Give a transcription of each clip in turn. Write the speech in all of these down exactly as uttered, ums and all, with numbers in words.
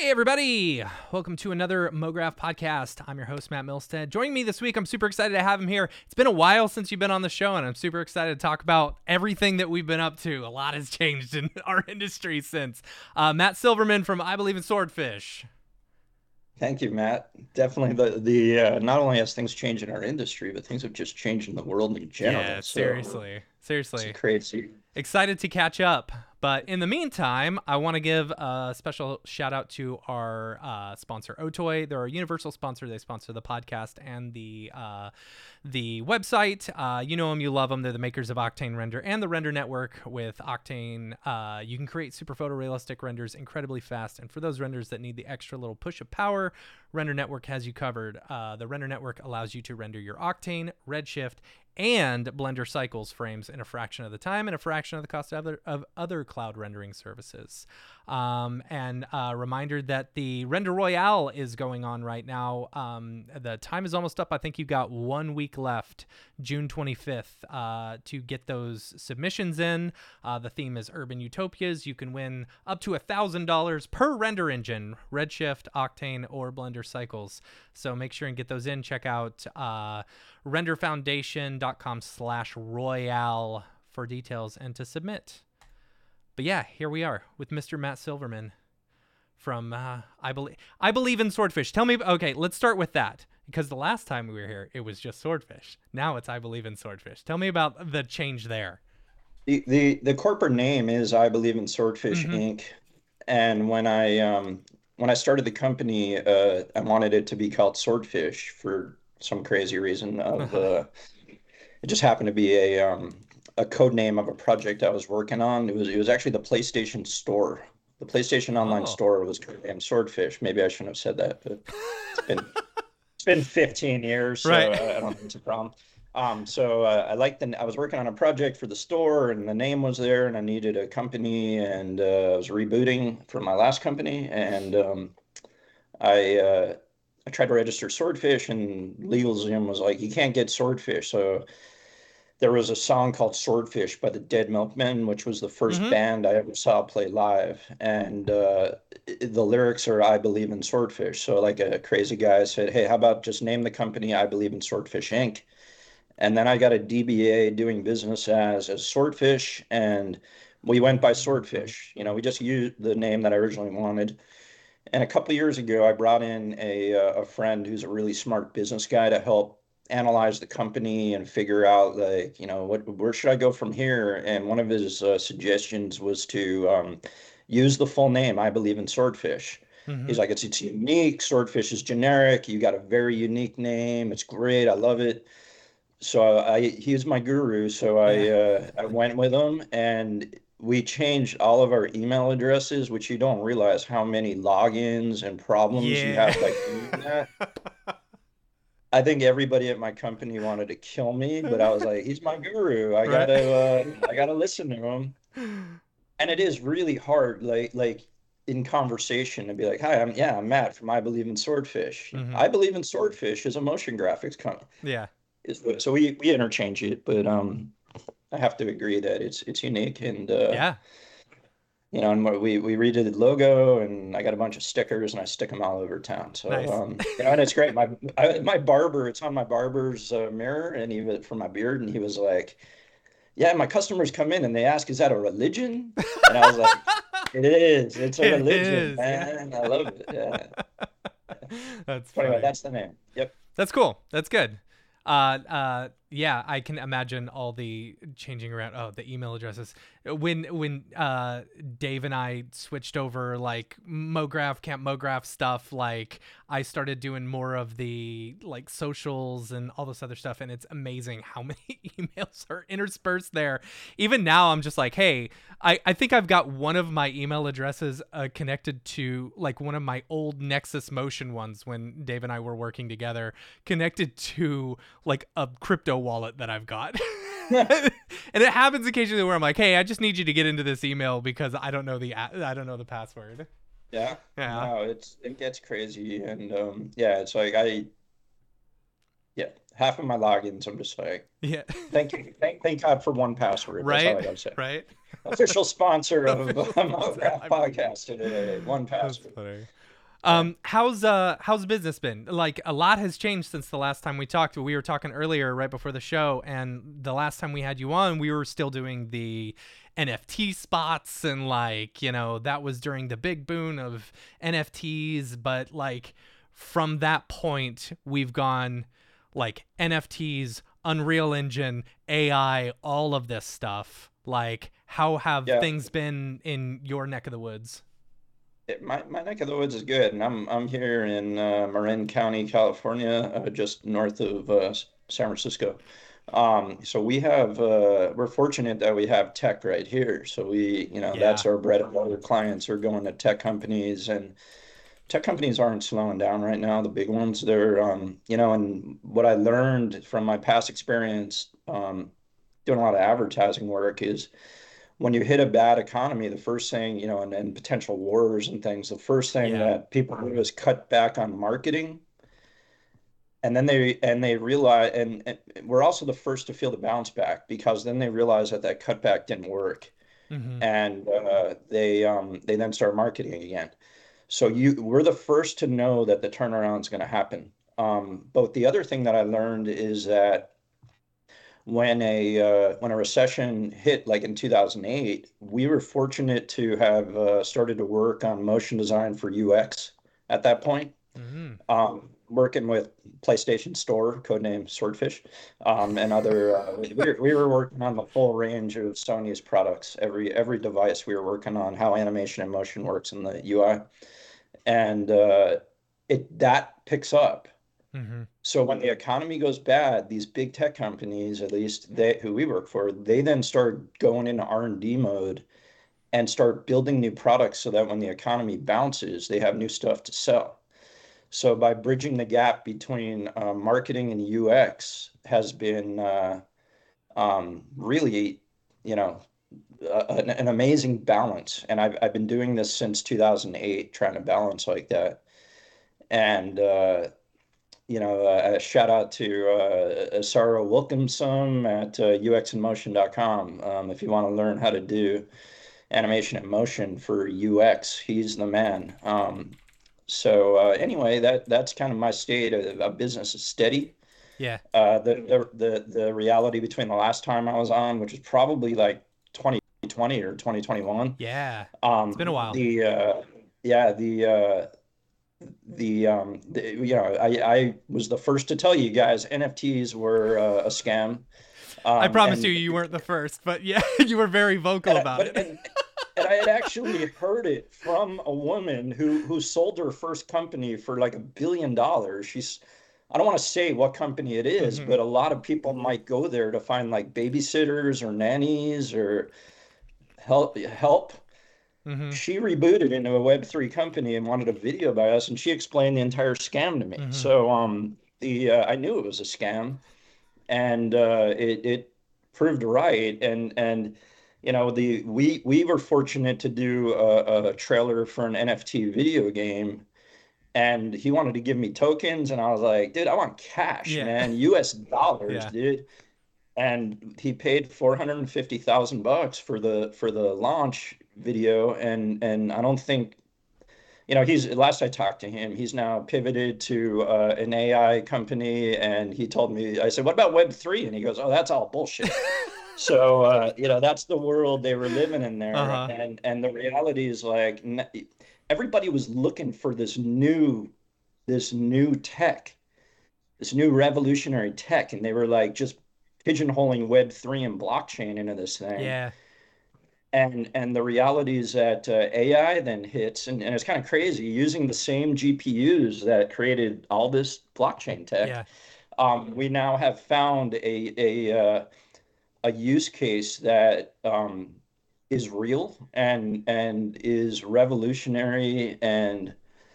Hey everybody, welcome to another MoGraph podcast. I'm your host, Matt Milstead. Joining me this week, I'm super excited to have him here. It's been a while since you've been on the show, and I'm super excited to talk about everything that we've been up to. A lot has changed in our industry since. Uh, Matt Silverman from I Believe in Swordfish. Thank you, Matt. Definitely the the uh, not only has things changed in our industry, but things have just changed in the world in Yeah, general. So seriously, it's seriously. crazy. Excited to catch up. But in the meantime, I want to give a special shout out to our uh, sponsor, Otoy. They're a universal sponsor. They sponsor the podcast and the uh, the website. Uh, you know them, you love them. They're the makers of Octane Render and the Render Network. With Octane, uh, you can create super photorealistic renders incredibly fast. And for those renders that need the extra little push of power, Render Network has you covered. Uh, the Render Network allows you to render your Octane, Redshift, and Blender Cycles frames in a fraction of the time and a fraction of the cost of other, of other cloud rendering services. Um, and a reminder that the Render Royale is going on right now. Um, the time is almost up. I think you've got one week left, June twenty-fifth, uh, to get those submissions in. Uh, the theme is Urban Utopias. You can win up to one thousand dollars per render engine, Redshift, Octane, or Blender Cycles. So make sure and get those in. Check out uh, renderfoundation.com slash royale for details and to submit. But yeah, here we are with Mister Matt Silverman from uh, I believe I believe in Swordfish. Tell me, okay, let's start with that, because the last time we were here, it was just Swordfish. Now it's I Believe in Swordfish. Tell me about the change there. The the the corporate name is I Believe in Swordfish Mm-hmm. Incorporated. And when I um when I started the company, uh, I wanted it to be called Swordfish for some crazy reason of Uh-huh. uh, it just happened to be a um a code name of a project I was working on. It was it was actually the PlayStation Store. The PlayStation Online Oh. Store was named Swordfish. Maybe I shouldn't have said that, but it's been it's been fifteen years, so Right. I, I don't think it's a problem. Um, so uh, I liked the I was working on a project for the store, and the name was there, and I needed a company, and uh, I was rebooting from my last company, and um, I uh, I tried to register Swordfish, and LegalZoom was like, you can't get Swordfish. So there was a song called Swordfish by the Dead Milkmen, which was the first Mm-hmm. band I ever saw play live. And uh, the lyrics are I Believe in Swordfish. So, like a crazy guy said, hey, how about just name the company I Believe in Swordfish Incorporated? And then I got a D B A doing business as, as Swordfish, and we went by Swordfish. You know, we just used the name that I originally wanted. And a couple of years ago, I brought in a, uh, a friend who's a really smart business guy to help analyze the company and figure out, like, you know, what where should I go from here? And one of his uh, suggestions was to um, use the full name, I Believe in Swordfish. Mm-hmm. He's like, it's it's unique. Swordfish is generic. You got a very unique name. It's great. I love it. So I he's my guru. So Yeah. I uh, I went with him, and we changed all of our email addresses, which you don't realize how many logins and problems you Yeah. have by doing that. I think everybody at my company wanted to kill me, but I was like, he's my guru. I Right. gotta uh, I gotta listen to him. And it is really hard, like like in conversation to be like, hi, I'm yeah, I'm Matt from I Believe in Swordfish. Mm-hmm. I Believe in Swordfish is a motion graphics company. Yeah. Is so we we interchange it, but um I have to agree that it's it's unique, and uh Yeah. you know, and we we redid the logo, and I got a bunch of stickers, and I stick them all over town. So Nice. um you know, and it's great. My I, my barber, it's on my barber's uh, mirror, and he was for my beard, and he was like, yeah, my customers come in and they ask, is that a religion? And I was like, it is. It's a It religion, is. Yeah. man. I love it. Yeah. That's So anyway, funny. that's the name. Yep. That's cool. That's good. Uh, uh, yeah, I can imagine all the changing around. Oh, the email addresses. When when uh Dave and I switched over, like MoGraph, Camp MoGraph stuff, like I started doing more of the like socials and all this other stuff, and it's amazing how many emails are interspersed there. Even now, I'm just like, hey, I I think I've got one of my email addresses uh, connected to like one of my old Nexus Motion ones when Dave and I were working together, connected to like a crypto wallet that I've got. And it happens occasionally where I'm like, hey, I just need you to get into this email because I don't know the I don't know the password. Yeah. Yeah. No, it's it gets crazy, and um yeah, it's like I yeah, half of my logins I'm just like, Yeah. thank you, thank thank God for one password. That's all Right. I gotta say. Right. Official sponsor of Official uh, sponsor. MoGraph I believe. Podcast today. One That's password. funny. Yeah. Um, how's uh how's business been? Like a lot has changed since the last time we talked. We were talking earlier right before the show, and the last time we had you on, we were still doing the N F T spots, and like, you know, that was during the big boom of N F Ts, but like from that point, we've gone like N F Ts, Unreal Engine, A I, all of this stuff. Like, how have Yeah. things been in your neck of the woods? It, my my neck of the woods is good, and I'm I'm here in uh, Marin County, California, uh, just north of uh, S- San Francisco. Um, so we have uh, we're fortunate that we have tech right here. So we, you know, Yeah. that's our bread and butter. Clients are going to tech companies, and tech companies aren't slowing down right now. The big ones, they're, um, you know, and what I learned from my past experience, um, doing a lot of advertising work is when you hit a bad economy, the first thing, you know, and, and potential wars and things, the first thing Yeah. that people do is cut back on marketing. And then they and they realize, and, and we're also the first to feel the bounce back because then they realize that that cutback didn't work, Mm-hmm. and uh, they um, they then start marketing again. So you we're the first to know that the turnaround is going to happen. Um, but the other thing that I learned is that when a uh, when a recession hit, like in two thousand eight, we were fortunate to have uh, started to work on motion design for U X at that point. Mm-hmm. Um, working with PlayStation Store, codename Swordfish, um, and other. Uh, we, were, we were working on the full range of Sony's products. Every every device we were working on, how animation and motion works in the U I, and uh, it that picks up. Mm-hmm. So when the economy goes bad, these big tech companies, at least they who we work for, they then start going into R and D mode and start building new products so that when the economy bounces, they have new stuff to sell. So by bridging the gap between uh, marketing and U X has been uh, um, really, you know, uh, an, an amazing balance. And I've I've been doing this since two thousand eight, trying to balance like that. And uh, you know, uh, a shout out to uh, Sarah Wilkinson at uh, U X in motion dot com. Um, if you want to learn how to do animation and motion for U X, he's the man. Um, so uh, anyway, that that's kind of my state of, of business is steady. Yeah. Uh, the, the the the reality between the last time I was on, which is probably like twenty twenty or twenty twenty-one, Yeah. It's been a um, while. the uh, yeah the uh, the um the, you know I I was the first to tell you guys N F Ts were uh, a scam. I Um, promise you, and you weren't the first, but yeah, you were very vocal and I, about but it. and and I had actually heard it from a woman who who sold her first company for like a billion dollars. She's I don't want to say what company it is, Mm-hmm. but a lot of people might go there to find like babysitters or nannies or help help. Mm-hmm. She rebooted into a Web three company and wanted a video by us, and she explained the entire scam to me. Mm-hmm. So um the uh, I knew it was a scam, and uh, it it proved right. And and you know the we we were fortunate to do a, a trailer for an N F T video game, and he wanted to give me tokens, and I was like, dude, I want cash, Yeah. man, U S dollars, Yeah. dude. And he paid four hundred fifty thousand bucks for the for the launch video, and and I don't think you know, he's last I talked to him, he's now pivoted to uh, an A I company, and he told me, I said, "What about Web three?" And he goes, "Oh, that's all bullshit." So uh, you know, that's the world they were living in there, Uh-huh. and and the reality is like everybody was looking for this new this new tech, this new revolutionary tech, and they were like just pigeonholing Web three and blockchain into this thing. Yeah. And and the reality is that uh, A I then hits, and, and it's kind of crazy, using the same G P Us that created all this blockchain tech. Yeah. Um, we now have found a a uh, a use case that um, is real and and is revolutionary. And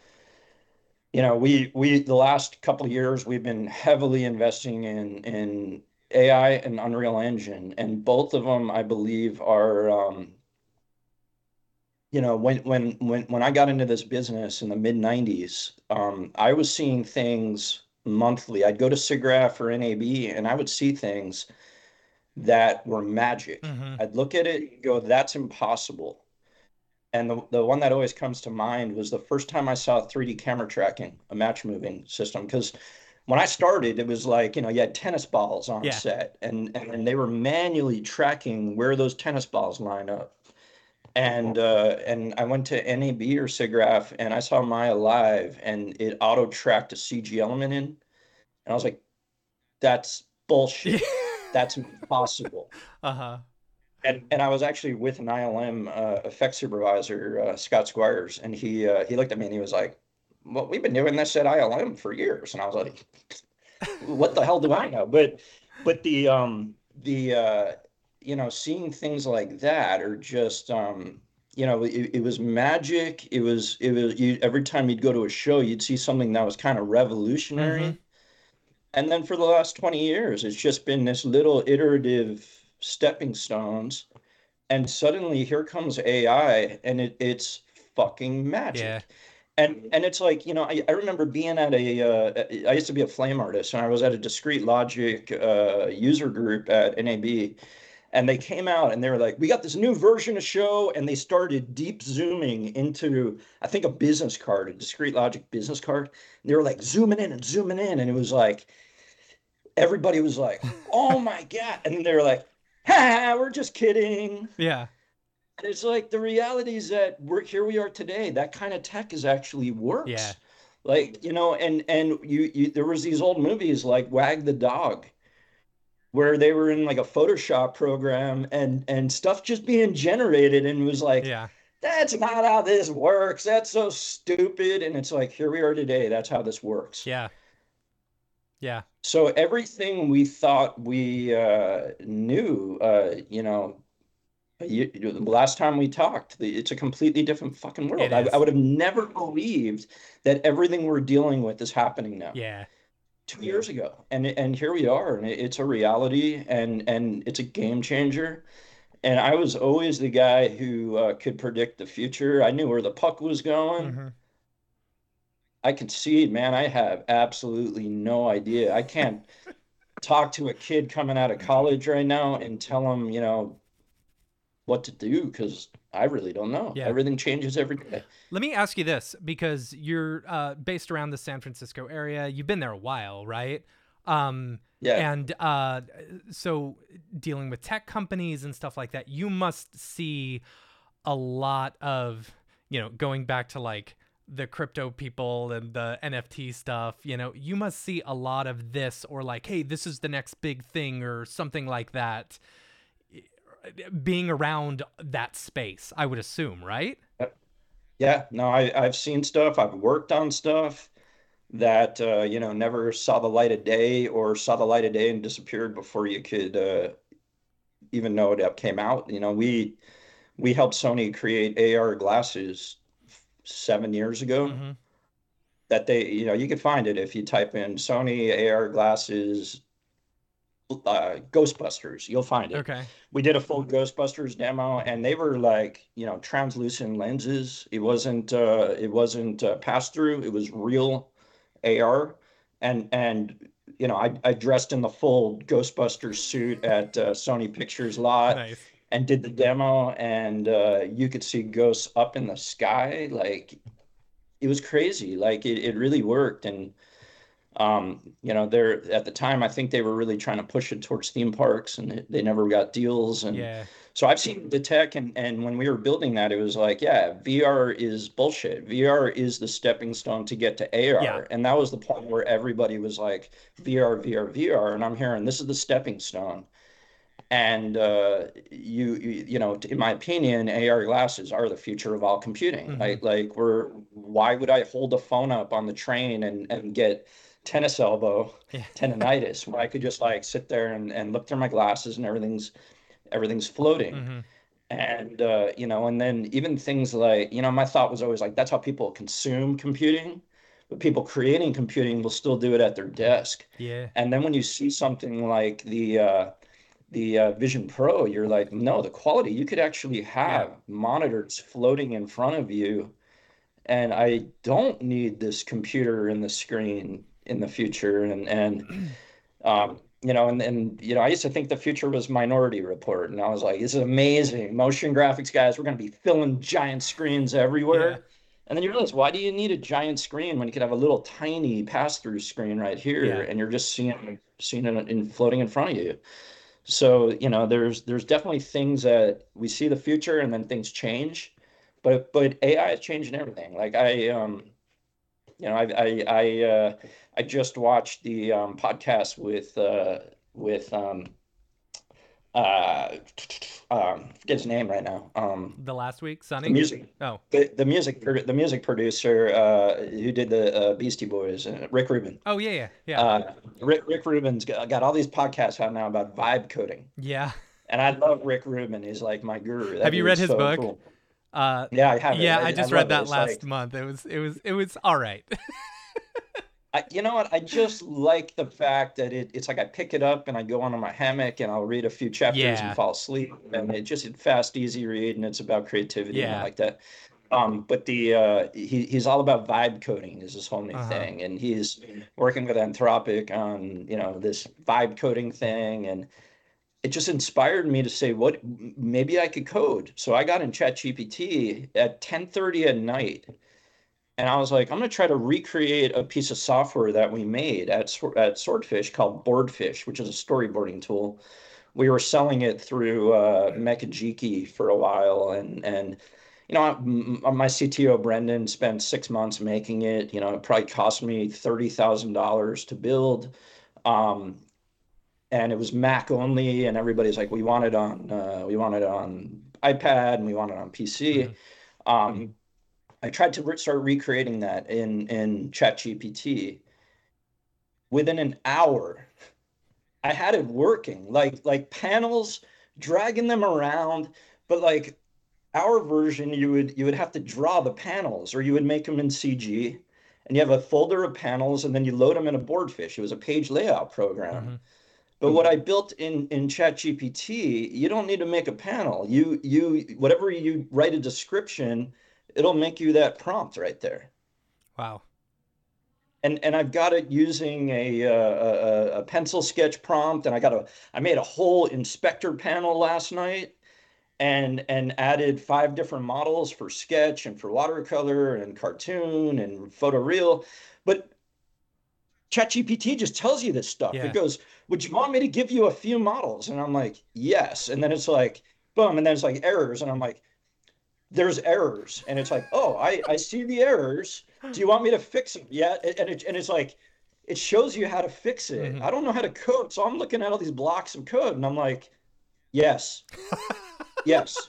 you know, we we the last couple of years we've been heavily investing in in A I and Unreal Engine, and both of them, I believe, are um, you know, when when when when I got into this business in the mid nineties, um, I was seeing things monthly. I'd go to SIGGRAPH or N A B, and I would see things that were magic. Mm-hmm. I'd look at it and go, "That's impossible." And the, the one that always comes to mind was the first time I saw three D camera tracking, a match moving system. Because when I started, it was like, you know, you had tennis balls on Yeah. set and, and they were manually tracking where those tennis balls line up. And uh, and I went to N A B or SIGGRAPH and I saw Maya live and it auto tracked a C G element in. And I was like, that's Yeah. bullshit. That's impossible. Uh-huh. And and I was actually with an I L M uh, effect supervisor, uh, Scott Squires, and he uh, he looked at me and he was like, "Well, we've been doing this at I L M for years." And I was like, "What the hell do I know?" But but the um the uh, you know, seeing things like that are just um you know, it, it was magic. It was it was you, every time you'd go to a show, you'd see something that was kind of Mm-hmm. revolutionary. And then for the last twenty years, it's just been this little iterative stepping stones, and suddenly here comes A I and it, it's fucking Yeah. magic. And and it's like, you know, I, I remember being at a uh, I used to be a flame artist and I was at a discrete logic uh, user group at N A B and they came out and they were like, we got this new version of show and they started deep zooming into I think a business card, a discrete logic business card. And they were like zooming in and zooming in and it was like everybody was like, oh my God. And then they were like, ha, we're just kidding. Yeah. And it's like the reality is that we're here we are today. That kind of tech is actually Yeah. works. Like, you know, and and you, you there was these old movies like Wag the Dog where they were in like a Photoshop program and and stuff just being generated and it was like, Yeah. that's not how this works. That's so stupid. And it's like, here we are today. That's how this works. Yeah. Yeah. So everything we thought we uh, knew, uh, you know, you, you- the last time we talked, the, it's a completely different fucking It world. I, I is. would have never believed that everything we're dealing with is happening now. Yeah. Two years ago, and and here we are, and it, it's a reality, and and it's a game changer. And I was always the guy who uh, could predict the future. I knew where the puck was going. Mm-hmm. I can see, man. I have absolutely no idea. I can't talk to a kid coming out of college right now and tell them, you know, what to do because I really don't know. Yeah. Everything changes every day. Let me ask you this, because you're uh, based around the San Francisco area. You've been there a while, right? Um, Yeah. and uh, so dealing with tech companies and stuff like that, you must see a lot of, you know, going back to like the crypto people and the N F T stuff, you know, you must see a lot of this, or like, hey, this is the next big thing or something like that, being around that space, I would assume, right? Yeah. No, I, I've seen stuff. I've worked on stuff that, uh, you know, never saw the light of day or saw the light of day and disappeared before you could uh, even know it came out. You know, we we helped Sony create A R glasses seven years ago Mm-hmm. that they, you know, you can find it if you type in Sony A R glasses uh, Ghostbusters. You'll find it. Okay. We did a full Ghostbusters demo, and they were like, you know, translucent lenses. It wasn't, uh, it wasn't uh, pass through. It was real A R, and and you know, I I dressed in the full Ghostbusters suit at uh, Sony Pictures lot Nice. and did the demo, and uh, you could see ghosts up in the sky. Like it was crazy. Like it, it really worked, and um, you know, they're at the time, I think they were really trying to push it towards theme parks and they, they never got deals. And Yeah. so I've seen the tech and, and when we were building that, it was like, yeah, V R is bullshit. V R is the stepping stone to get to Yeah. A R. And that was the point where everybody was like, V R, V R, V R. And I'm hearing this is the stepping stone. And uh, you, you, you know, in my opinion, A R glasses are the future of all computing. Mm-hmm. Like, like we're, why would I hold a phone up on the train and, and get tennis elbow, Yeah. tendonitis, when I could just like sit there and, and look through my glasses and everything's, everything's floating. Mm-hmm. And, uh, you know, and then even things like, you know, my thought was always like, that's how people consume computing, but people creating computing will still do it at their desk. Yeah. And then when you see something like the, uh, the uh, Vision Pro, you're like, no, the quality, you could actually Yeah. have monitors floating in front of you. And I don't need this computer in the screen in the future. And, and, um, you know, and and you know, I used to think the future was Minority Report, and I was like, this is amazing. Motion graphics guys, we're going to be filling giant screens Yeah. everywhere. And then you realize, why do you need a giant screen when you could have a little tiny pass-through screen right here, Yeah. and you're just seeing seeing it in floating in front of you? So, you know, there's there's definitely things that we see the future, and then things change. But but A I is changing everything. Like I um you know, I I I uh, I just watched the um, podcast with uh, with um, uh, um, forget his name right now. Um, The last week, the Sunny. music, Oh. the, the music, the music producer uh, who did the uh, Beastie Boys, uh, Rick Rubin. Oh yeah, yeah, yeah. Uh, Rick Rick Rubin's got, got all these podcasts out now about vibe coding, Yeah. and I love Rick Rubin. He's like my guru. Have That you read dude's his so book? cool. Uh, Yeah, I have it. yeah, I I, I just read love it. that It's like last month. It was, it was, it was all right. I, you know what? I just like the fact that it, it's like I pick it up and I go onto my hammock and I'll read a few chapters and Yeah. fall asleep. And it just a fast, easy read, and it's about creativity and I Yeah. like that. Um, but the uh, he he's all about vibe coding is his whole new Uh huh. thing, and he's working with Anthropic on you know this vibe coding thing, and it just inspired me to say, what maybe I could code. So I got in ChatGPT at ten thirty at night and I was like, I'm going to try to recreate a piece of software that we made at, at Swordfish called Boardfish, which is a storyboarding tool. We were selling it through uh, Mekajiki for a while. And, and you know, my C T O, Brendan, spent six months making it. You know, it probably cost me thirty thousand dollars to build. Um, and it was Mac only. And everybody's like, we want it on, uh, we want it on iPad and we want it on P C. Mm-hmm. Um, I tried to re- start recreating that in in ChatGPT. Within an hour, I had it working, like like panels, dragging them around. But like our version, you would you would have to draw the panels, or you would make them in C G, and you have a folder of panels, and then you load them in a Boardfish. It was a page layout program. Mm-hmm. But what I built in in ChatGPT, you don't need to make a panel. You you whatever you write a description, it'll make you that prompt right there. Wow. And and I've got it using a, a a pencil sketch prompt, and I got a I made a whole inspector panel last night, and and added five different models for sketch and for watercolor and cartoon and photoreal. But ChatGPT just tells you this stuff. It Yeah. goes, "Would you want me to give you a few models?" And I'm like, "Yes." And then it's like, boom, and then it's like errors, and I'm like, there's errors, and it's like, oh, I I see the errors. Do you want me to fix them? Yeah, and it and it's like, it shows you how to fix it. Mm-hmm. I don't know how to code, so I'm looking at all these blocks of code, and I'm like, yes, yes,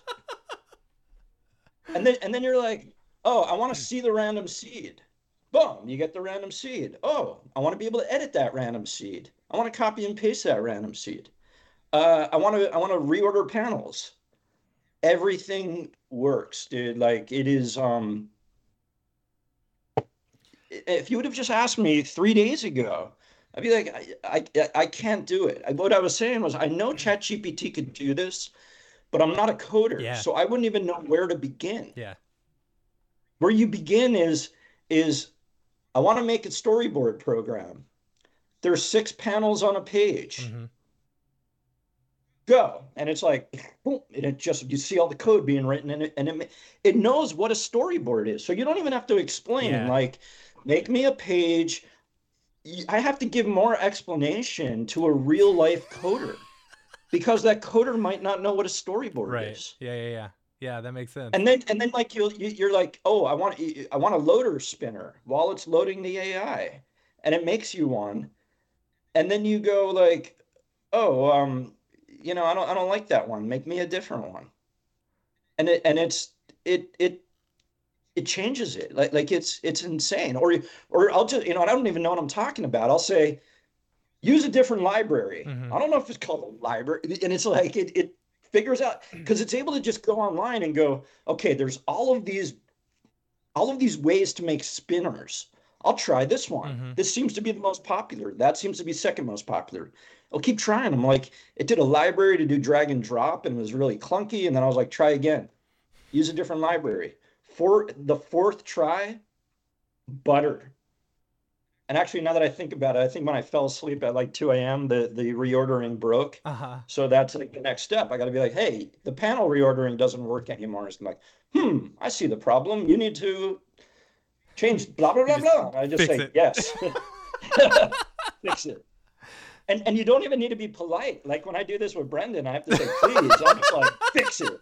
and then and then you're like, oh, I want to see the random seed. Boom, you get the random seed. Oh, I want to be able to edit that random seed. I want to copy and paste that random seed. Uh, I want to I want to reorder panels. Everything works, dude. Like it is um if you would have just asked me three days ago, I'd be like, I, I, I can't do it. What I was saying was, I know ChatGPT could do this, but I'm not a coder, Yeah. so I wouldn't even know where to begin. Yeah. Where you begin is is I want to make a storyboard program. There's six panels on a page. Mm-hmm. Go, and it's like, boom, and it just you see all the code being written in it, and it it knows what a storyboard is, so you don't even have to explain. Yeah. Like, make me a page. I have to give more explanation to a real life coder because that coder might not know what a storyboard Right. is. Yeah. Yeah. Yeah. Yeah. That makes sense. And then and then like you you're like, oh, I want I want a loader spinner while it's loading the A I, and it makes you one, and then you go like, oh, um, you know, I don't I don't like that one. Make me a different one. And it and it's it it it changes it. Like like it's it's insane. Or or I'll just, you know, I don't even know what I'm talking about. I'll say, use a different library. Mm-hmm. I don't know if it's called a library. And it's like it it figures out, because it's able to just go online and go, okay, there's all of these all of these ways to make spinners. I'll try this one. Mm-hmm. This seems to be the most popular. That seems to be second most popular. I'll keep trying. I'm like, it did a library to do drag and drop and it was really clunky. And then I was like, try again. Use a different library. For the fourth try, butter. And actually, now that I think about it, I think when I fell asleep at like two a m, the the reordering broke. Uh-huh. So that's like the next step. I got to be like, hey, the panel reordering doesn't work anymore. It's like, hmm, I see the problem. You need to change blah blah You blah just blah. I just fix say it. yes, fix it. And and you don't even need to be polite. Like when I do this with Brendan, I have to say please. I'm just like fix it.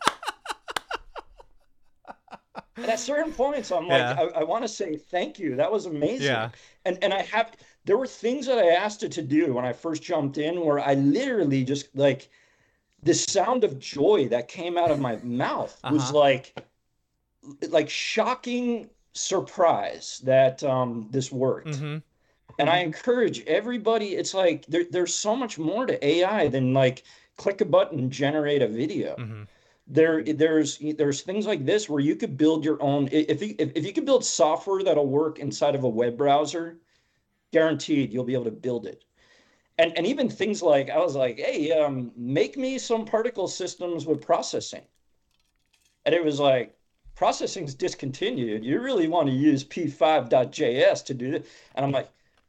And at certain points, I'm like, Yeah. I, I want to say thank you. That was Yeah. amazing. And and I have there were things that I asked it to do when I first jumped in where I literally just like the sound of joy that came out of my mouth was Uh-huh. like like shocking surprise that um, this worked. Mm-hmm. And I encourage everybody, it's like there, there's so much more to A I than like click a button, generate a video. Mm-hmm. There, there's there's things like this where you could build your own. If you if, if you could build software that'll work inside of a web browser, guaranteed you'll be able to build it. And and even things like I was like, hey, um, make me some particle systems with processing. And it was like, processing's discontinued. You really want to use p five dot j s to do it. And I'm like,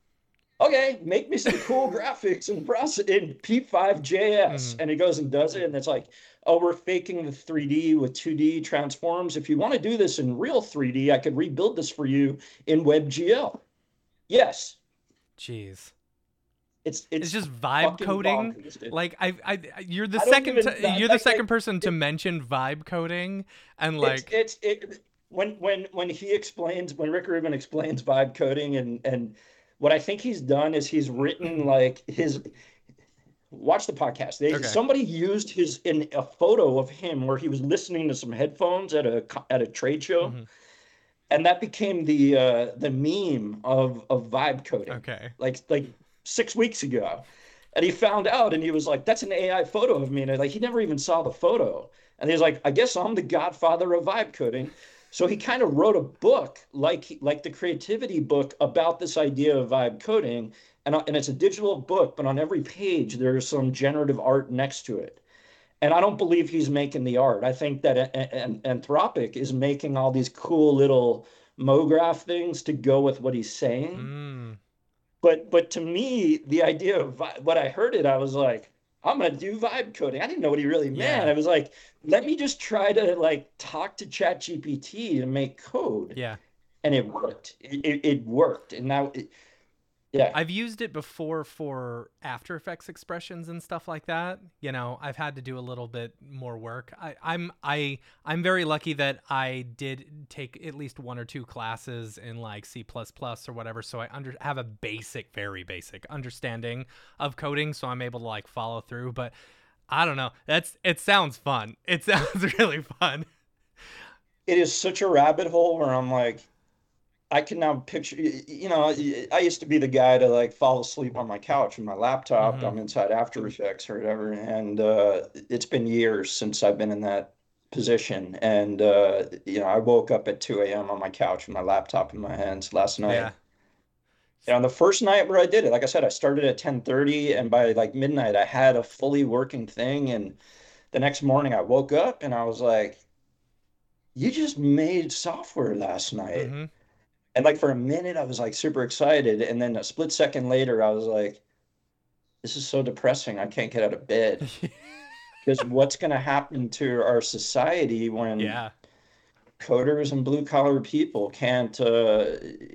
okay, make me some cool graphics in process in p five dot j s. Mm-hmm. And it goes and does it. And it's like, oh, we're faking the three D with two D transforms. If you want to do this in real three D, I could rebuild this for you in WebGL. Yes, Jeez. it's It's it's just vibe fucking coding. bonkers, dude. Like I, I, you're the I don't second, even t- that, you're the like, second like person to it, mention vibe coding, and it's like, it's it when when when he explains when Rick Rubin explains vibe coding and and what I think he's done is he's written like his watch the podcast. They okay. somebody used his in a photo of him where he was listening to some headphones at a at a trade show, Mm-hmm. and that became the uh, the meme of of vibe coding, Okay. like like six weeks ago. And he found out, and he was like, "That's an A I photo of me." And like he never even saw the photo, and he was like, "I guess I'm the godfather of vibe coding." So he kind of wrote a book, like like the creativity book, about this idea of vibe coding, and and it's a digital book, but on every page there's some generative art next to it. And I don't believe he's making the art. I think that Anthropic is making all these cool little MoGraph things to go with what he's saying. Mm. But but to me, the idea of what I heard it, I was like, I'm gonna do vibe coding. I didn't know what he really meant. Yeah. I was like, let me just try to like talk to ChatGPT and make code, Yeah. and it worked. It, it, it worked, and now, it, yeah, I've used it before for After Effects expressions and stuff like that. You know, I've had to do a little bit more work. I, I'm I I'm very lucky that I did take at least one or two classes in like C plus plus or whatever, so I under have a basic, very basic understanding of coding, so I'm able to like follow through. But I don't know. That's it sounds fun. It sounds really fun. it is such a rabbit hole where I'm like, I can now picture, you know, I used to be the guy to like fall asleep on my couch with my laptop. Mm-hmm. I'm inside After Effects or whatever. And uh, it's been years since I've been in that position. And, uh, you know, I woke up at two a m on my couch with my laptop in my hands last Yeah. night. You know, the first night where I did it, like I said, I started at ten thirty and by like midnight, I had a fully working thing. And the next morning I woke up and I was like, you just made software last night. Mm-hmm. And like for a minute, I was like super excited. And then a split second later, I was like, this is so depressing. I can't get out of bed. Because what's going to happen to our society when Yeah. coders and blue collar people can't, uh,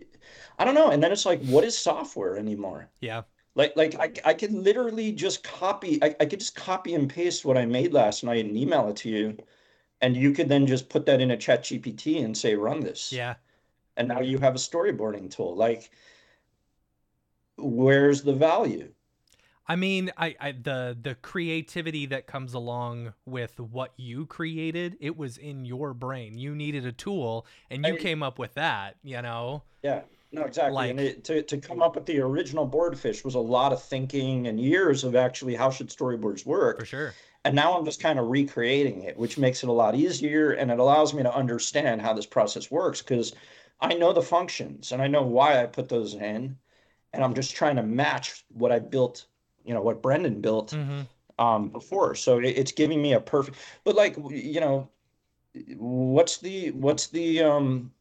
I don't know. And then it's like, what is software anymore? Yeah. Like, like I, I could literally just copy, I, I could just copy and paste what I made last night and email it to you. And you could then just put that in a chat G P T and say, run this. Yeah. And now you have a storyboarding tool. Like, where's the value? I mean, I, I the the creativity that comes along with what you created, it was in your brain. You needed a tool and you I, came up with that, you know? yeah, no, exactly. And Like it, to, to come up with the original Boardfish was a lot of thinking and years of actually how should storyboards for work. sure. And now I'm just kind of recreating it, which makes it a lot easier. And it allows me to understand how this process works because I know the functions and I know why I put those in. And I'm just trying to match what I built, you know, what Brendan built Mm-hmm. um, before. So it, it's giving me a perfect, but like, you know, what's the, what's the, um,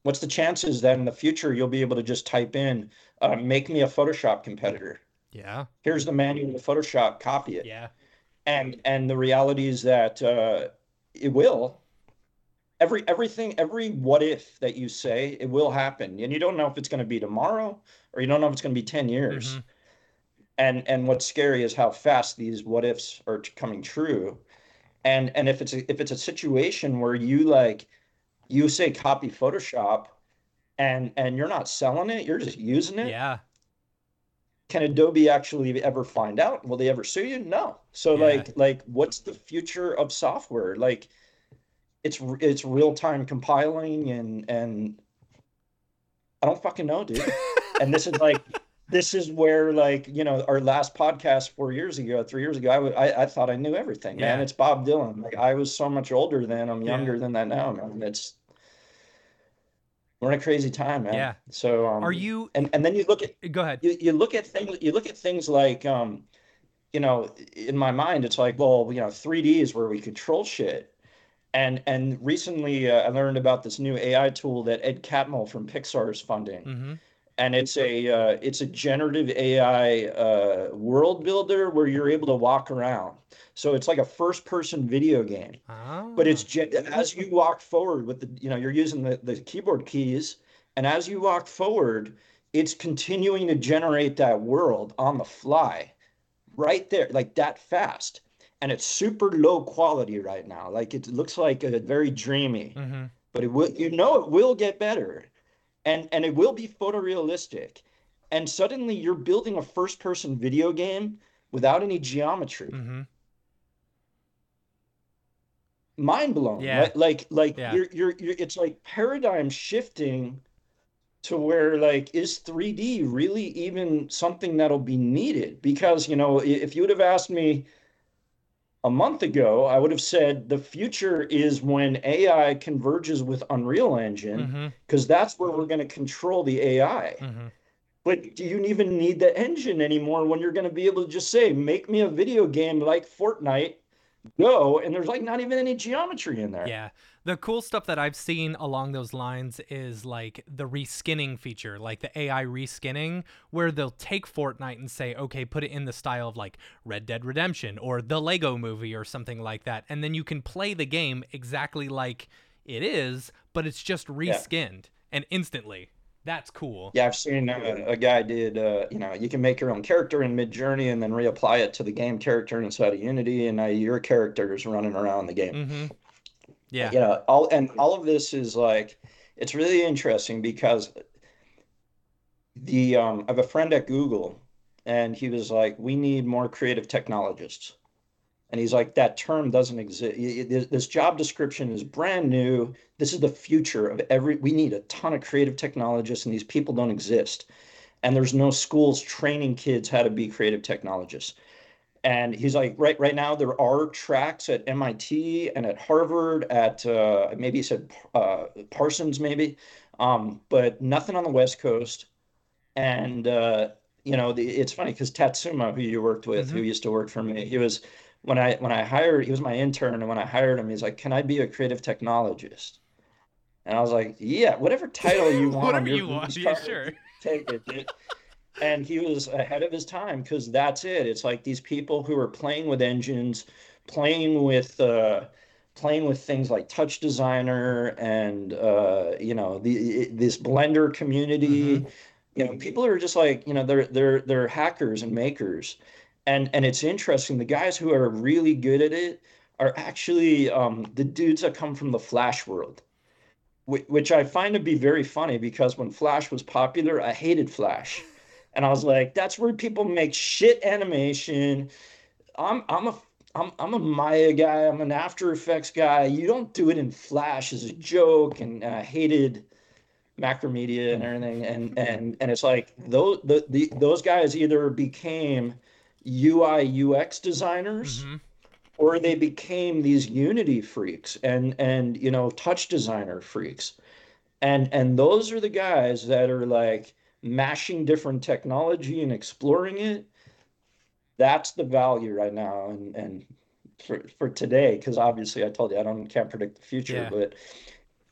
What's the chances that in the future you'll be able to just type in, uh, make me a Photoshop competitor? Yeah. Here's the manual of Photoshop, copy it. Yeah. And and the reality is that uh, it will. Every everything, every what if that you say, it will happen. And you don't know if it's going to be tomorrow or you don't know if it's going to be ten Mm-hmm. years. And and what's scary is how fast these what ifs are coming true. And and if it's a, if it's a situation where you like you say copy Photoshop and and you're not selling it, you're just using it, Yeah. can Adobe actually ever find out? Will they ever sue you? No. So Yeah. like like what's the future of software? Like it's it's real time compiling and and I don't fucking know, dude. And this is like this is where like you know our last podcast four years ago, three years ago, I w- I, I thought I knew everything, man. Yeah. It's Bob Dylan. Like I was so much older then. I'm Yeah. younger than that now, man. It's we're in a crazy time, man. Yeah. So Are um you and and then you look at Go ahead. you, you look at things you look at things like um you know in my mind it's like well you know three D is where we control shit. And and recently uh, I learned about this new A I tool that Ed Catmull from Pixar is funding, Mm-hmm. and it's a uh, it's a generative A I uh, world builder where you're able to walk around. So it's like a first person video game, but it's Ah. as you walk forward with the you know you're using the, the keyboard keys, and as you walk forward, it's continuing to generate that world on the fly right there, like that fast. And it's super low quality right now. Like it looks like a very dreamy, Mm-hmm. but it will, you know, it will get better, and and it will be photorealistic. And suddenly you're building a first-person video game without any geometry. Mm-hmm. Mind blown. Yeah. Like like like Yeah. you're you're, you're it's like paradigm shifting to where like is three D really even something that'll be needed? Because you know, if you would have asked me a month ago, I would have said the future is when A I converges with Unreal Engine, Mm-hmm. because that's where we're going to control the A I. Mm-hmm. But do you even need the engine anymore when you're going to be able to just say, make me a video game like Fortnite, go, and there's like not even any geometry in there. Yeah. The cool stuff that I've seen along those lines is like the reskinning feature, like the A I reskinning, where they'll take Fortnite and say, okay, put it in the style of like Red Dead Redemption or the Lego movie or something like that. And then you can play the game exactly like it is, but it's just Yeah. reskinned and instantly. That's cool. Yeah, I've seen uh, a guy did, uh, you know, you can make your own character in Midjourney and then reapply it to the game character inside of Unity, and now your character is running around the game. Mm-hmm. Yeah. You know, all and all of this is like, it's really interesting because the um, I have a friend at Google, and he was like, "We need more creative technologists." And he's like, "That term doesn't exist. This job description is brand new. This is the future of every. We need a ton of creative technologists, and these people don't exist. And there's no schools training kids how to be creative technologists." And he's like, right right now there are tracks at M I T and at Harvard, at uh, maybe he said uh, Parsons, maybe, um, but nothing on the West Coast. And uh, you know, the, it's funny because Tatsuma, who you worked with, Mm-hmm. who used to work for me, he was when I when I hired, he was my intern, and when I hired him, he's like, "Can I be a creative technologist?" And I was like, "Yeah, whatever title you want on Whatever your you want. business Yeah, card, sure. take it, dude." And he was ahead of his time because that's it. It's like these people who are playing with engines, playing with uh, playing with things like Touch Designer and uh, you know the this Blender Mm-hmm. community. You know, people are just like you know they're they're they're hackers and makers, and and it's interesting. The guys who are really good at it are actually um, the dudes that come from the Flash world, which I find to be very funny because when Flash was popular, I hated Flash. And I was like, that's where people make shit animation. I'm I'm a I'm I'm a Maya guy. I'm an After Effects guy. You don't do it in Flash as a joke. And, and I hated Macromedia and everything. And and and it's like those the, the those guys either became U I U X designers Mm-hmm. or they became these Unity freaks and and you know touch designer freaks. And and those are the guys that are like mashing different technology and exploring it. That's the value right now. And and for, for today, because obviously I told you I don't can't predict the future, Yeah. but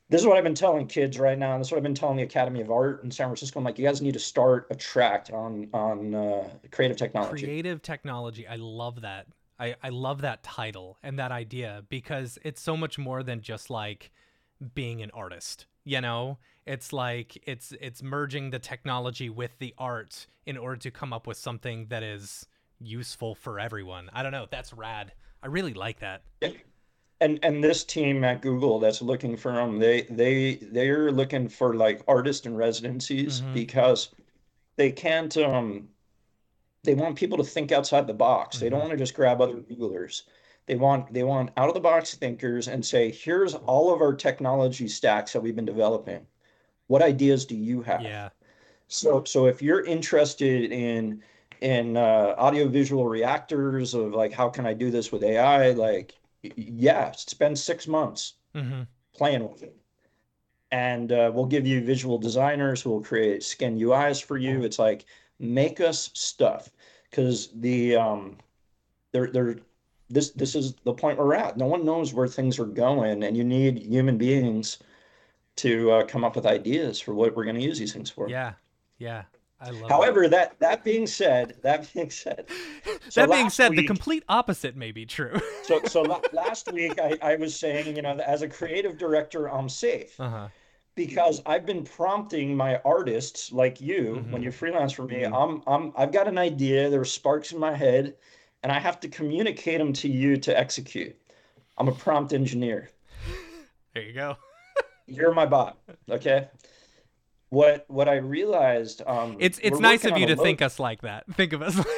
this is what I've been telling kids right now. And this is what I've been telling the Academy of Art in San Francisco. I'm like, you guys need to start a tract on on uh, creative technology. Creative technology. I love that. I, I love that title and that idea because it's so much more than just like being an artist. You know, it's like it's it's merging the technology with the art in order to come up with something that is useful for everyone. I don't know. That's rad. I really like that. And and this team at Google that's looking for them, they they they're looking for like artists and residencies Mm-hmm. because they can't um they want people to think outside the box. They don't Mm-hmm. want to just grab other Googlers. They want they want out of the box thinkers and say, here's all of our technology stacks that we've been developing. What ideas do you have? Yeah. So so if you're interested in in uh, audiovisual reactors of like how can I do this with A I, like yeah, spend six months Mm-hmm. playing with it. And uh, we'll give you visual designers who will create skin U Is for you. It's like make us stuff because the um they're they're this this is the point we're at. No one knows where things are going, and you need human beings to uh, come up with ideas for what we're going to use these things for. Yeah. Yeah. I love that. However, that that being said, that being said, so That being last said, the week, complete opposite may be true. so so la last week I, I was saying, you know, as a creative director, I'm safe Uh-huh. because I've been prompting my artists like you when Mm-hmm. you freelance for me. I'm I'm I've got an idea. There's sparks in my head, and I have to communicate them to you to execute. I'm a prompt engineer. There you go. You're my bot, okay? What what I realized, um, It's it's we're nice working of on you a to logo. think us like that. Think of us. Like...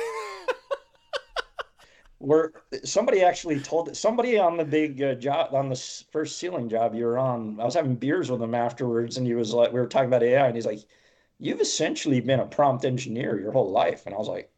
We're somebody actually told somebody on the big uh, job on the s- first ceiling job you were on. I was having beers with him afterwards, and he was like, we were talking about A I, and he's like, "You've essentially been a prompt engineer your whole life," and I was like,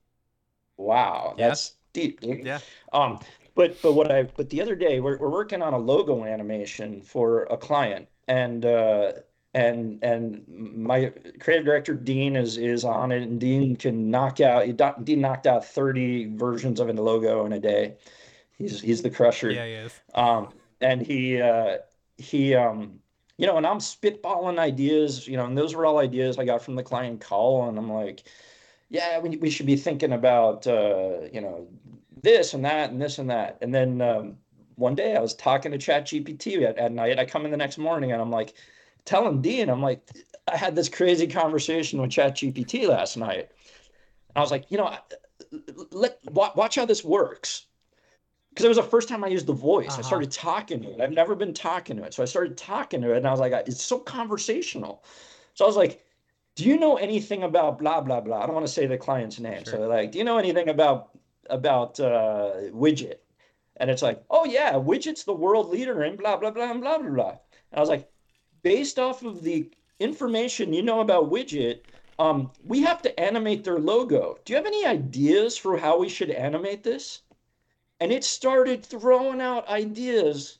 "Wow, Yeah. that's deep, dude." Yeah. Um, but but what I but the other day we're we're working on a logo animation for a client, and uh, and and my creative director Dean is is on it, and Dean can knock out Dean knocked out thirty versions of a logo in a day. He's he's the Yeah, crusher. he is. Um, and he uh he um you know, and I'm spitballing ideas, you know, and those were all ideas I got from the client call, and I'm like, yeah, we we should be thinking about uh, you know, this and that and this and that. And then um one day I was talking to ChatGPT at, at night. I come in the next morning and I'm like telling Dean, I'm like, I had this crazy conversation with ChatGPT last night. And I was like, you know, let watch how this works because it was the first time I used the voice. I Uh-huh. started talking to it. I've never been talking to it. So I started talking to it and I was like, it's so conversational. So I was like, do you know anything about blah, blah, blah? I don't want to say the client's name. So Sure. they're like, do you know anything about about uh, Widget? And it's like, oh yeah, Widget's the world leader in blah, blah, blah, and blah, blah, blah. And I was like, based off of the information you know about Widget, um, we have to animate their logo. Do you have any ideas for how we should animate this? And it started throwing out ideas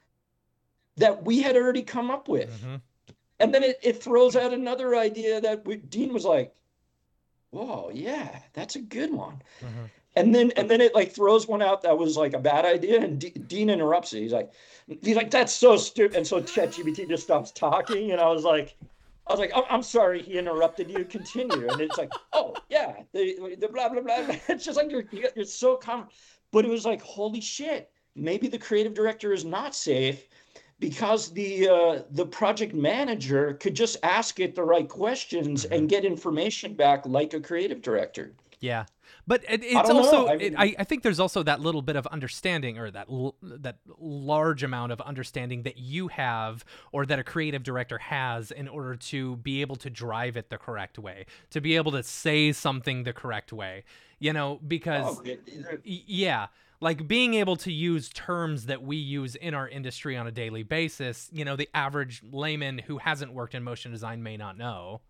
that we had already come up with. Mm-hmm. And then it, it throws out another idea that we, Dean was like, whoa, yeah, that's a good one. Mm-hmm. And then and then it like throws one out that was like a bad idea, and D- Dean interrupts it. He's like, he's like, that's so stupid. And so ChatGPT just stops talking, and I was like, I was like, oh, I'm sorry, he interrupted you. Continue. And it's like, oh yeah, the, the blah blah blah. It's just like you're you're so calm, but it was like, holy shit, maybe the creative director is not safe because the uh, the project manager could just ask it the right questions Mm-hmm. and get information back like a creative director. Yeah, but it, I it's don't know. also I it, mean, I I think there's also that little bit of understanding or that l- that large amount of understanding that you have or that a creative director has in order to be able to drive it the correct way, to be able to say something the correct way. You know, because oh, it, it, y- yeah, like being able to use terms that we use in our industry on a daily basis, you know, the average layman who hasn't worked in motion design may not know.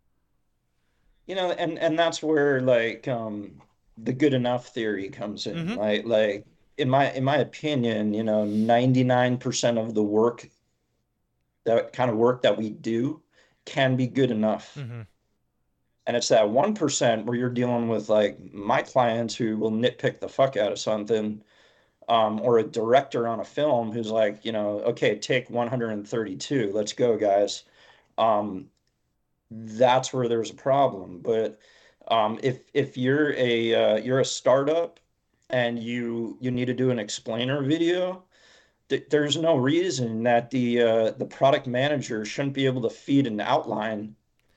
you know, and and that's where like um the good enough theory comes in. Mhm. Like like in my in my opinion, you know, ninety-nine percent of the work, that kind of work that we do can be good enough. Mhm. And it's that one percent where you're dealing with like my clients who will nitpick the fuck out of something. um, or a director on a film who's like, you know, okay, take one hundred thirty-two, let's go, guys. Um, that's where there's a problem. But um, if if you're a uh, you're a startup and you you need to do an explainer video, th there's no reason that the uh, the product manager shouldn't be able to feed an outline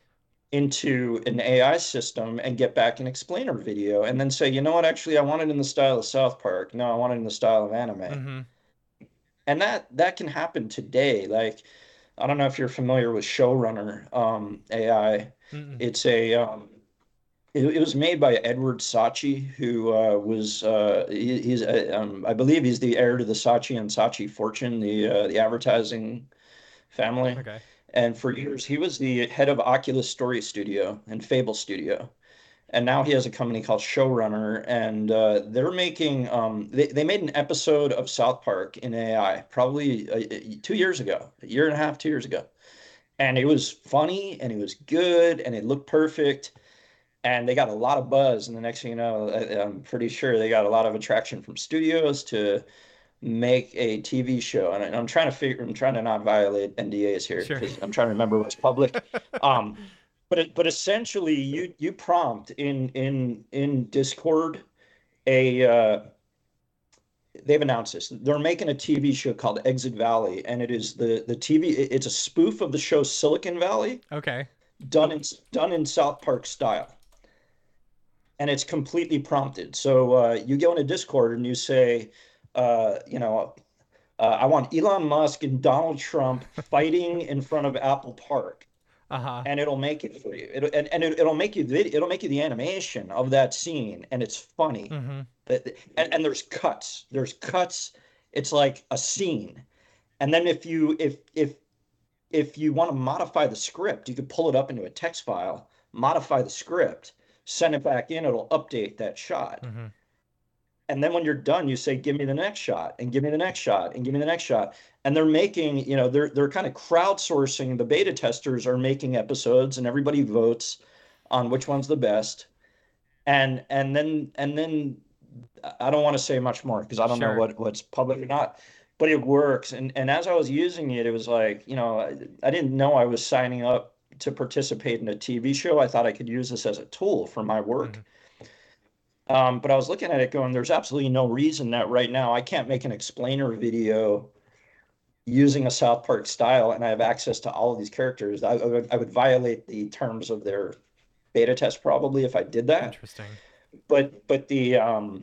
into an A I system and get back an explainer video and then say, you know what, actually, I want it in the style of South Park. No, I want it in the style of anime. Mm-hmm. And that that can happen today. Like, I don't know if you're familiar with Showrunner um, A I. Mm-mm. It's a um, it, it was made by Edward Saatchi, who uh, was uh, he, he's uh, um, I believe he's the heir to the Saatchi and Saatchi fortune, the uh, the advertising family. Okay. And for years, he was the head of Oculus Story Studio and Fable Studio. And now he has a company called Showrunner, and uh, they're making um, they, they made an episode of South Park in A I probably uh, two years ago, a year and a half, two years ago. And it was funny and it was good and it looked perfect. And they got a lot of buzz. And the next thing you know, I, I'm pretty sure they got a lot of attraction from studios to make a T V show. And I- I'm trying to figure, I'm trying to not violate N D As here Sure. because I'm trying to remember what's public. Um, but it, but essentially, you you prompt in in in Discord a uh, they've announced this. They're making a T V show called Exit Valley, and it is the the T V. It's a spoof of the show Silicon Valley, Okay. done in done in South Park style, and it's completely prompted. So uh, you go into Discord and you say, uh, you know, uh, I want Elon Musk and Donald Trump fighting in front of Apple Park, Uh-huh. and it'll make it for you. It, and and it, it'll make you vid- it'll make you the animation of that scene, and it's funny. Mm-hmm. And, and there's cuts. There's cuts. It's like a scene. And then if you if if if you want to modify the script, you could pull it up into a text file, modify the script, send it back in, it'll update that shot. Mm-hmm. And then when you're done, you say, give me the next shot and give me the next shot and give me the next shot. And they're making, you know, they're they're kind of crowdsourcing. The beta testers are making episodes and everybody votes on which one's the best. And and then and then I don't want to say much more because I don't know Sure. what what's public or not, but it works. And and as I was using it, it was like, you know, I, I didn't know I was signing up to participate in a T V show. I thought I could use this as a tool for my work. Mm-hmm. Um, but I was looking at it going, there's absolutely no reason that right now I can't make an explainer video using a South Park style and I have access to all of these characters. I, I would, I would violate the terms of their beta test probably if I did that. Interesting. But but the um,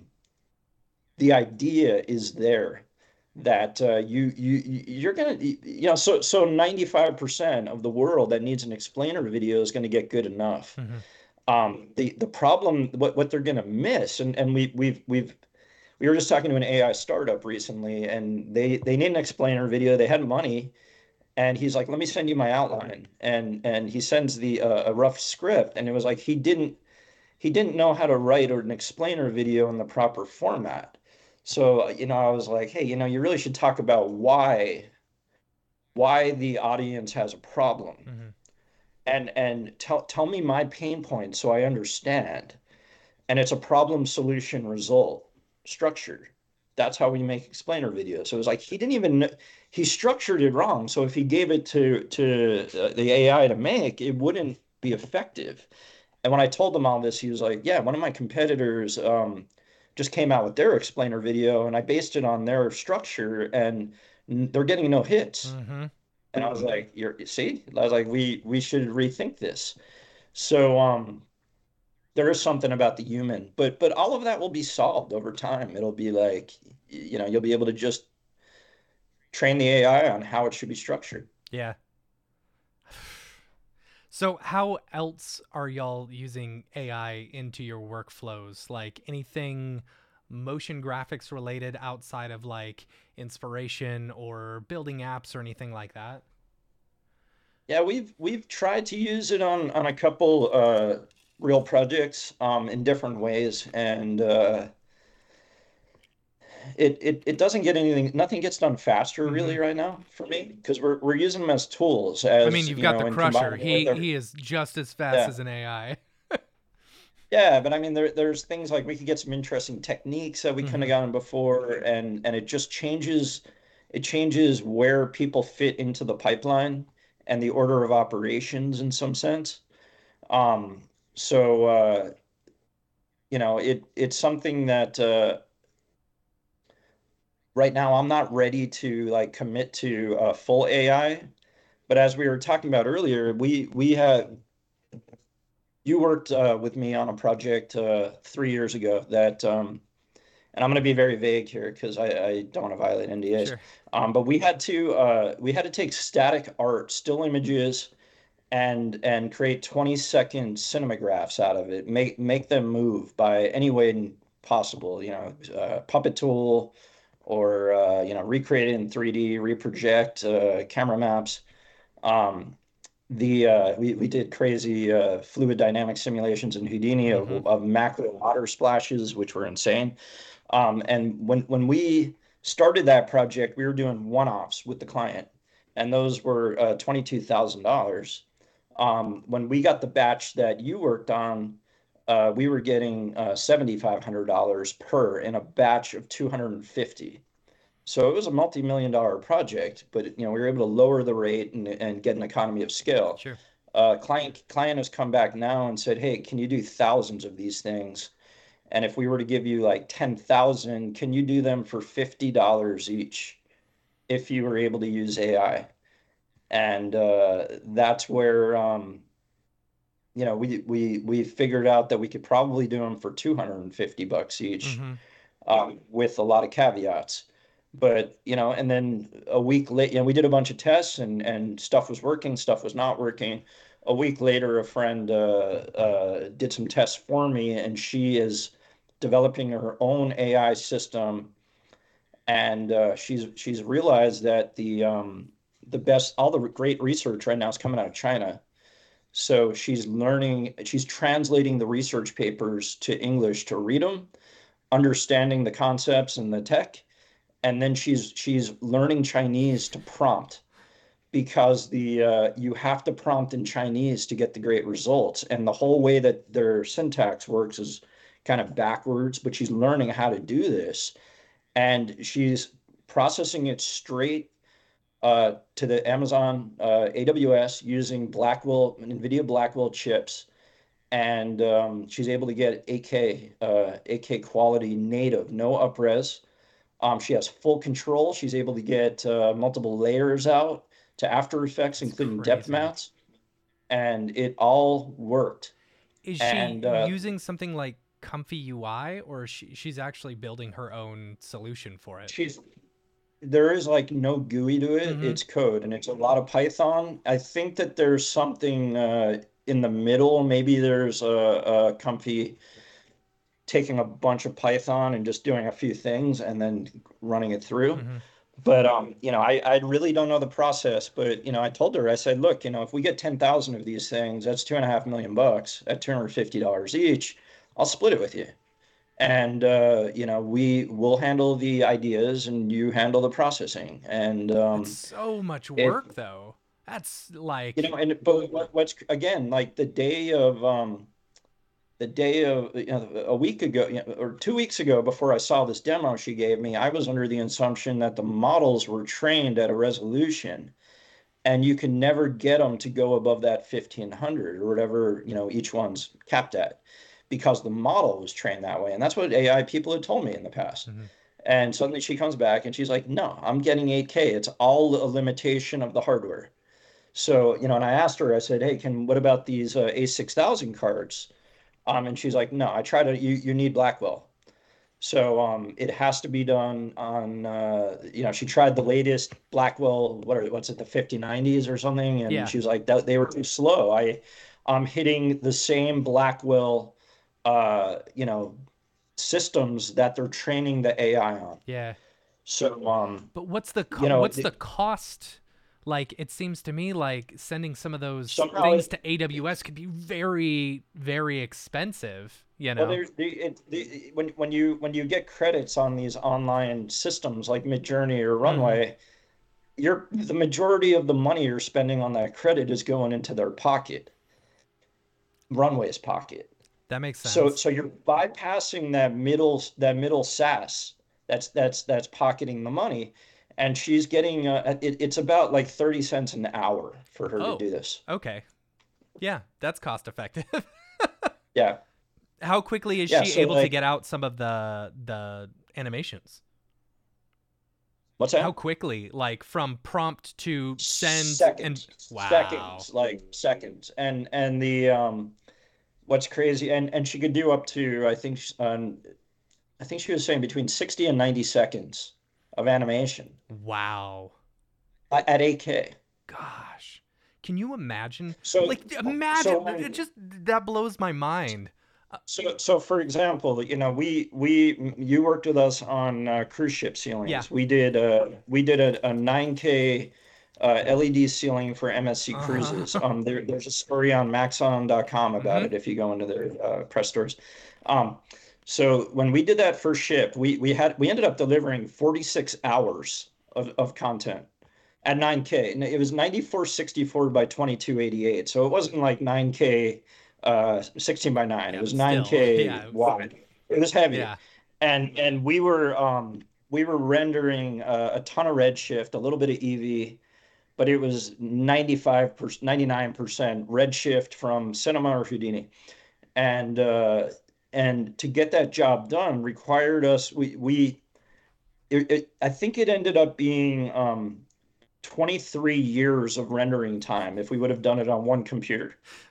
the idea is there that uh, you you you're gonna you know so so ninety-five percent of the world that needs an explainer video is going to get good enough. Mm-hmm. Um, the the problem what what they're going to miss and and we we've we've we were just talking to an A I startup recently and they they need an explainer video. They had money and he's like, let me send you my outline, and and he sends the uh, a rough script, and it was like he didn't he didn't know how to write or an explainer video in the proper format. So, you know, I was like, hey, you know, you really should talk about why why the audience has a problem. Mm-hmm. And and tell tell me my pain points so I understand. And it's a problem solution result structured. That's how we make explainer videos. So it was like he didn't even know, he structured it wrong. So if he gave it to to uh, the A I to make, it wouldn't be effective. And when I told him all this, he was like, yeah, one of my competitors um, just came out with their explainer video and I based it on their structure and they're getting no hits. Mm-hmm. And I was like, you're see, I was like, we we should rethink this. So um there is something about the human, but but all of that will be solved over time. It'll be like, you know, you'll be able to just train the A I on how it should be structured. Yeah. So how else are y'all using A I into your workflows? Like anything motion graphics related outside of like inspiration or building apps or anything like that? Yeah, we've we've tried to use it on on a couple uh real projects um in different ways and uh it, it it doesn't get anything, nothing gets done faster Mm-hmm. really right now for me because we're we're using them as tools I mean, as you've you got know the and Crusher. combining it with He our he is just as fast yeah. as an A I. Yeah, but I mean, there there's things like we could get some interesting techniques that we couldn't have Hmm. gotten before, and and it just changes it changes where people fit into the pipeline and the order of operations in some sense. Um, so uh, you know, it it's something that uh, right now I'm not ready to like commit to uh, full A I. But as we were talking about earlier, we we had you worked uh, with me on a project uh, three years ago that um, and I'm going to be very vague here because I, I don't want to violate N D As. Sure. Um, but we had to uh, we had to take static art, still images, and and create twenty second cinemagraphs out of it. Make make them move by any way possible. You know, uh, Puppet Tool, or uh, you know, recreate it in three D, reproject uh, camera maps. Um, the uh, we we did crazy uh, fluid dynamic simulations in Houdini Hmm. of, of macro water splashes, which were insane. Um, and when when we started that project, we were doing one-offs with the client, and those were uh, twenty-two thousand dollars. Um, when we got the batch that you worked on, uh, we were getting uh, seven thousand five hundred dollars per in a batch of two hundred fifty. So it was a multi-million dollar project, but you know we were able to lower the rate and, and get an economy of scale. Sure. Uh, client client has come back now and said, "Hey, can you do thousands of these things? And if we were to give you like ten thousand, can you do them for fifty dollars each if you were able to use A I?" And uh, that's where um, you know we we we figured out that we could probably do them for two hundred fifty bucks each, Hmm. um, with a lot of caveats. But you know, and then a week late, you know, we did a bunch of tests, and and stuff was working, stuff was not working. A week later, a friend uh, uh, did some tests for me, and she is developing her own A I system, and uh, she's she's realized that the um, the best all the great research right now is coming out of China. So she's learning, she's translating the research papers to English to read them, understanding the concepts and the tech, and then she's she's learning Chinese to prompt, because the uh, you have to prompt in Chinese to get the great results, and the whole way that their syntax works is kind of backwards. But she's learning how to do this, and she's processing it straight uh, to the Amazon uh, A W S using Blackwell NVIDIA Blackwell chips, and um, she's able to get eight K uh, eight K quality native, no upres. Um, she has full control. She's able to get uh, multiple layers out to After Effects, That's including depth crazy. maps, and it all worked. Is she And uh, using something like Comfy U I, or is she, she's actually building her own solution for it? she's there is like no G U I to it. Hmm. It's code, and it's a lot of Python. I think that there's something uh, in the middle. Maybe there's a, a Comfy taking a bunch of Python and just doing a few things and then running it through. Hmm. But um, you know, I, I really don't know the process. But you know, I told her, I said, look, you know, if we get ten thousand of these things, that's two and a half million bucks at two hundred fifty dollars each. I'll split it with you. And uh, you know, we will handle the ideas and you handle the processing. And That's um, so much if work, though. That's you like, know, and but what, what's again like the day of um, the day of you know, a week ago, you know, or two weeks ago, before I saw this demo she gave me, I was under the assumption that the models were trained at a resolution, and you can never get them to go above that fifteen hundred or whatever, you know, each one's capped at, because the model was trained that way. And that's what A I people had told me in the past. mhm. And suddenly she comes back and she's like, no, I'm getting eight K. It's all a limitation of the hardware. So, you know, and I asked her, I said, hey, can what about these uh, A six thousand cards? Um, and she's like, no, I try to, you, you need Blackwell. So um, it has to be done on, uh, you know, she tried the latest Blackwell, what are, what's it, the fifty nineties or something, and Yeah. she was like, that they were too slow. I, I'm hitting the same Blackwell, uh, you know, systems that they're training the A I on. Yeah. So, um, But what's the you co- know, what's the, the cost? Like, it seems to me like sending some of those somehow things it, to A W S could be very, very expensive. You well, know. there's the, it, the when when you when you get credits on these online systems like Midjourney or Hmm. Runway, you're the majority of the money you're spending on that credit is going into their pocket, Runway's pocket. That makes So sense. so you're bypassing that middle that middle S A S that's that's that's pocketing the money, and she's getting uh, it, it's about like thirty cents an hour for her to Oh, do this. okay. Yeah, that's cost effective. Yeah. How quickly is Yeah, she so able to like get out some of the the animations? what's How that? quickly, like from prompt to send and Seconds, wow. seconds, like seconds. And and the um what's crazy and and she could do up to I think um I think she was saying between sixty and ninety seconds of animation Wow. at eight K. Gosh. Can you imagine? So Like so imagine it when just that blows my mind. Uh, So, so for example, you know, we we you worked with us on uh, cruise ship yeah. ceilings. We did uh we did a, a nine K uh, L E D ceiling for M S C Cruises. Uh-huh. Um, there, there's a story on maxon dot com about Mhm. it if you go into their uh, press stores. Um, so when we did that first ship, we we had we ended up delivering forty-six hours of, of content at nine K. And it was ninety-four sixty-four by twenty-two eighty-eight. So it wasn't like nine K uh sixteen by nine. It Yeah, was but still. nine K Yeah, it was, wide. It was heavy. yeah. And and we were um we were rendering uh, a ton of Redshift, a little bit of Eevee, but it was ninety-five percent, ninety-nine percent Redshift from Cinema or Houdini. And uh and to get that job done required us we we it, it, I think it ended up being um twenty-three years of rendering time if we would have done it on one computer.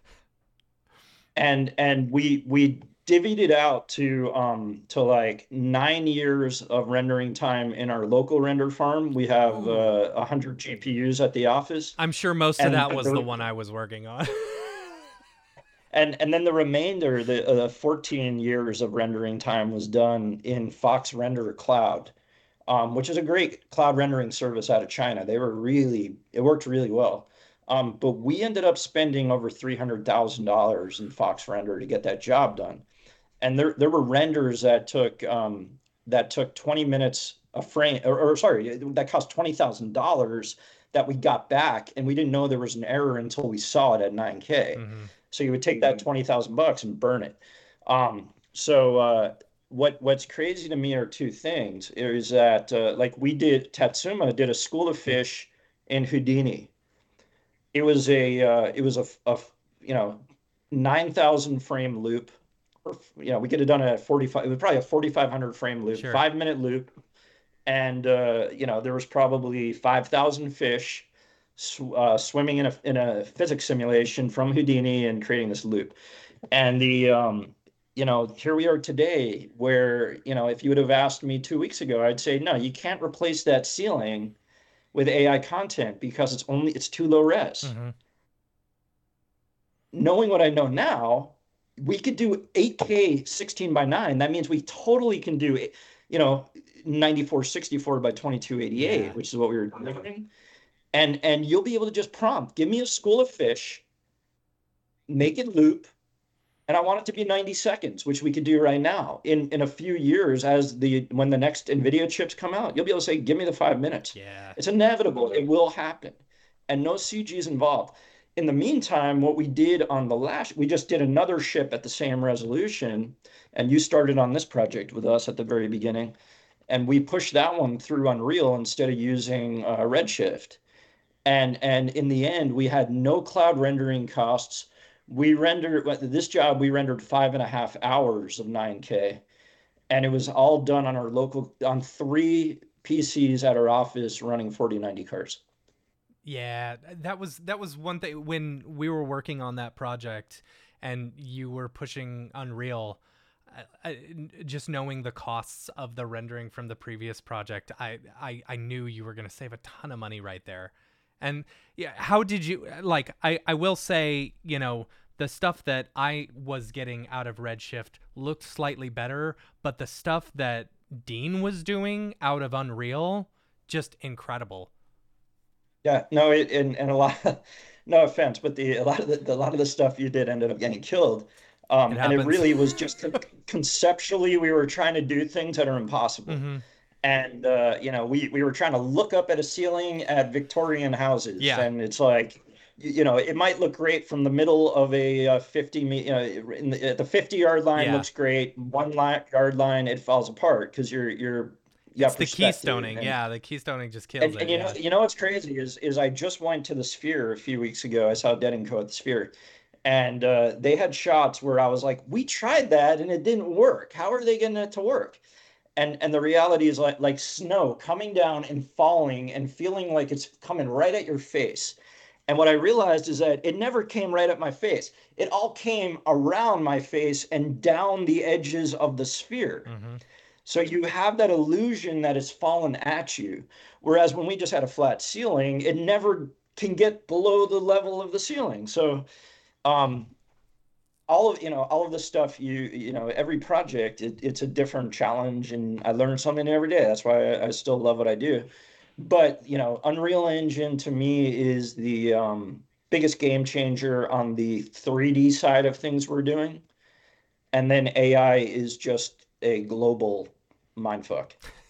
And and we we divvied it out to um to like nine years of rendering time in our local render farm. We have Ooh. uh, one hundred G P Us at the office, I'm sure most of and that was the the, one I was working on. and and then the remainder, the uh, fourteen years of rendering time was done in Fox Render Cloud, um, which is a great cloud rendering service out of China. They were really, it worked really well. Um, but we ended up spending over three hundred thousand dollars in Fox Render to get that job done. And there, there were renders that took um, that took twenty minutes a frame, or, or sorry, that cost twenty thousand dollars that we got back, and we didn't know there was an error until we saw it at nine K. hmm So you would take that twenty thousand bucks and burn it. Um, so uh, what what's crazy to me are two things. Is that uh, like we did Tatsuma did a School of Fish in Houdini. It was a uh, it was a, a you know nine thousand frame loop, or you know we could have done a forty-five. It was probably a forty-five hundred frame loop, Sure. five minute loop, and uh, you know there was probably five thousand fish sw uh, swimming in a in a physics simulation from Houdini and creating this loop. And the um, you know here we are today, where you know if you would have asked me two weeks ago, I'd say no, you can't replace that ceiling with A I content because it's only it's too low res. hmm Knowing what I know now, we could do eight K sixteen by nine. That means we totally can do, you know, ninety-four sixty-four by twenty-two Yeah. eighty-eight, which is what we were doing. And and you'll be able to just prompt, give me a school of fish, make it loop, and I want it to be ninety seconds, which we could do right now. In in a few years, as the when the next NVIDIA chips come out, you'll be able to say, give me the five minutes. Yeah. It's inevitable. It will happen. And no C G is involved. In the meantime, what we did on the last, we just did another ship at the same resolution, and you started on this project with us at the very beginning, and we pushed that one through Unreal instead of using uh, Redshift. And and in the end, we had no cloud rendering costs. We rendered this job, we rendered five and a half hours of nine K, and it was all done on our local on three P Cs at our office running forty ninety cards. Yeah, that was that was one thing when we were working on that project and you were pushing Unreal. I, I, just knowing the costs of the rendering from the previous project, I I, I knew you were going to save a ton of money right there. And yeah, how did you like? I I will say, you know, the stuff that I was getting out of Redshift looked slightly better, but the stuff that Dean was doing out of Unreal, just incredible. Yeah, no, it, and and a lot, no offense, but the a lot of the, the a lot of the stuff you did ended up getting killed. It Um, and it happens. really was just con- conceptually we were trying to do things that are impossible. hmm And uh, you know, we we were trying to look up at a ceiling at Victorian houses, Yeah. and it's like, you, you know, it might look great from the middle of a uh, fifty me, you know, in the, the fifty yard line Yeah. looks great. One line, yard line, it falls apart because you're you're you It's have the perspective. keystoning. And Yeah, the keystoning just kills and, it. and you know Yeah. you know what's crazy is is I just went to the Sphere a few weeks ago. I saw Dead and Co at the Sphere, and uh, they had shots where I was like, we tried that and it didn't work. How are they getting it to work? And and the reality is like like snow coming down and falling and feeling like it's coming right at your face. And what I realized is that it never came right at my face. It all came around my face and down the edges of the sphere. Mm-hmm. So you have that illusion that it's fallen at you. Whereas when we just had a flat ceiling, it never can get below the level of the ceiling. So um, all of you know all of this stuff, you you know every project, it, it's a different challenge, and I learn something every day. That's why I, I still love what I do. But you know Unreal Engine to me is the um, biggest game changer on the three D side of things we're doing, and then A I is just a global mindfuck.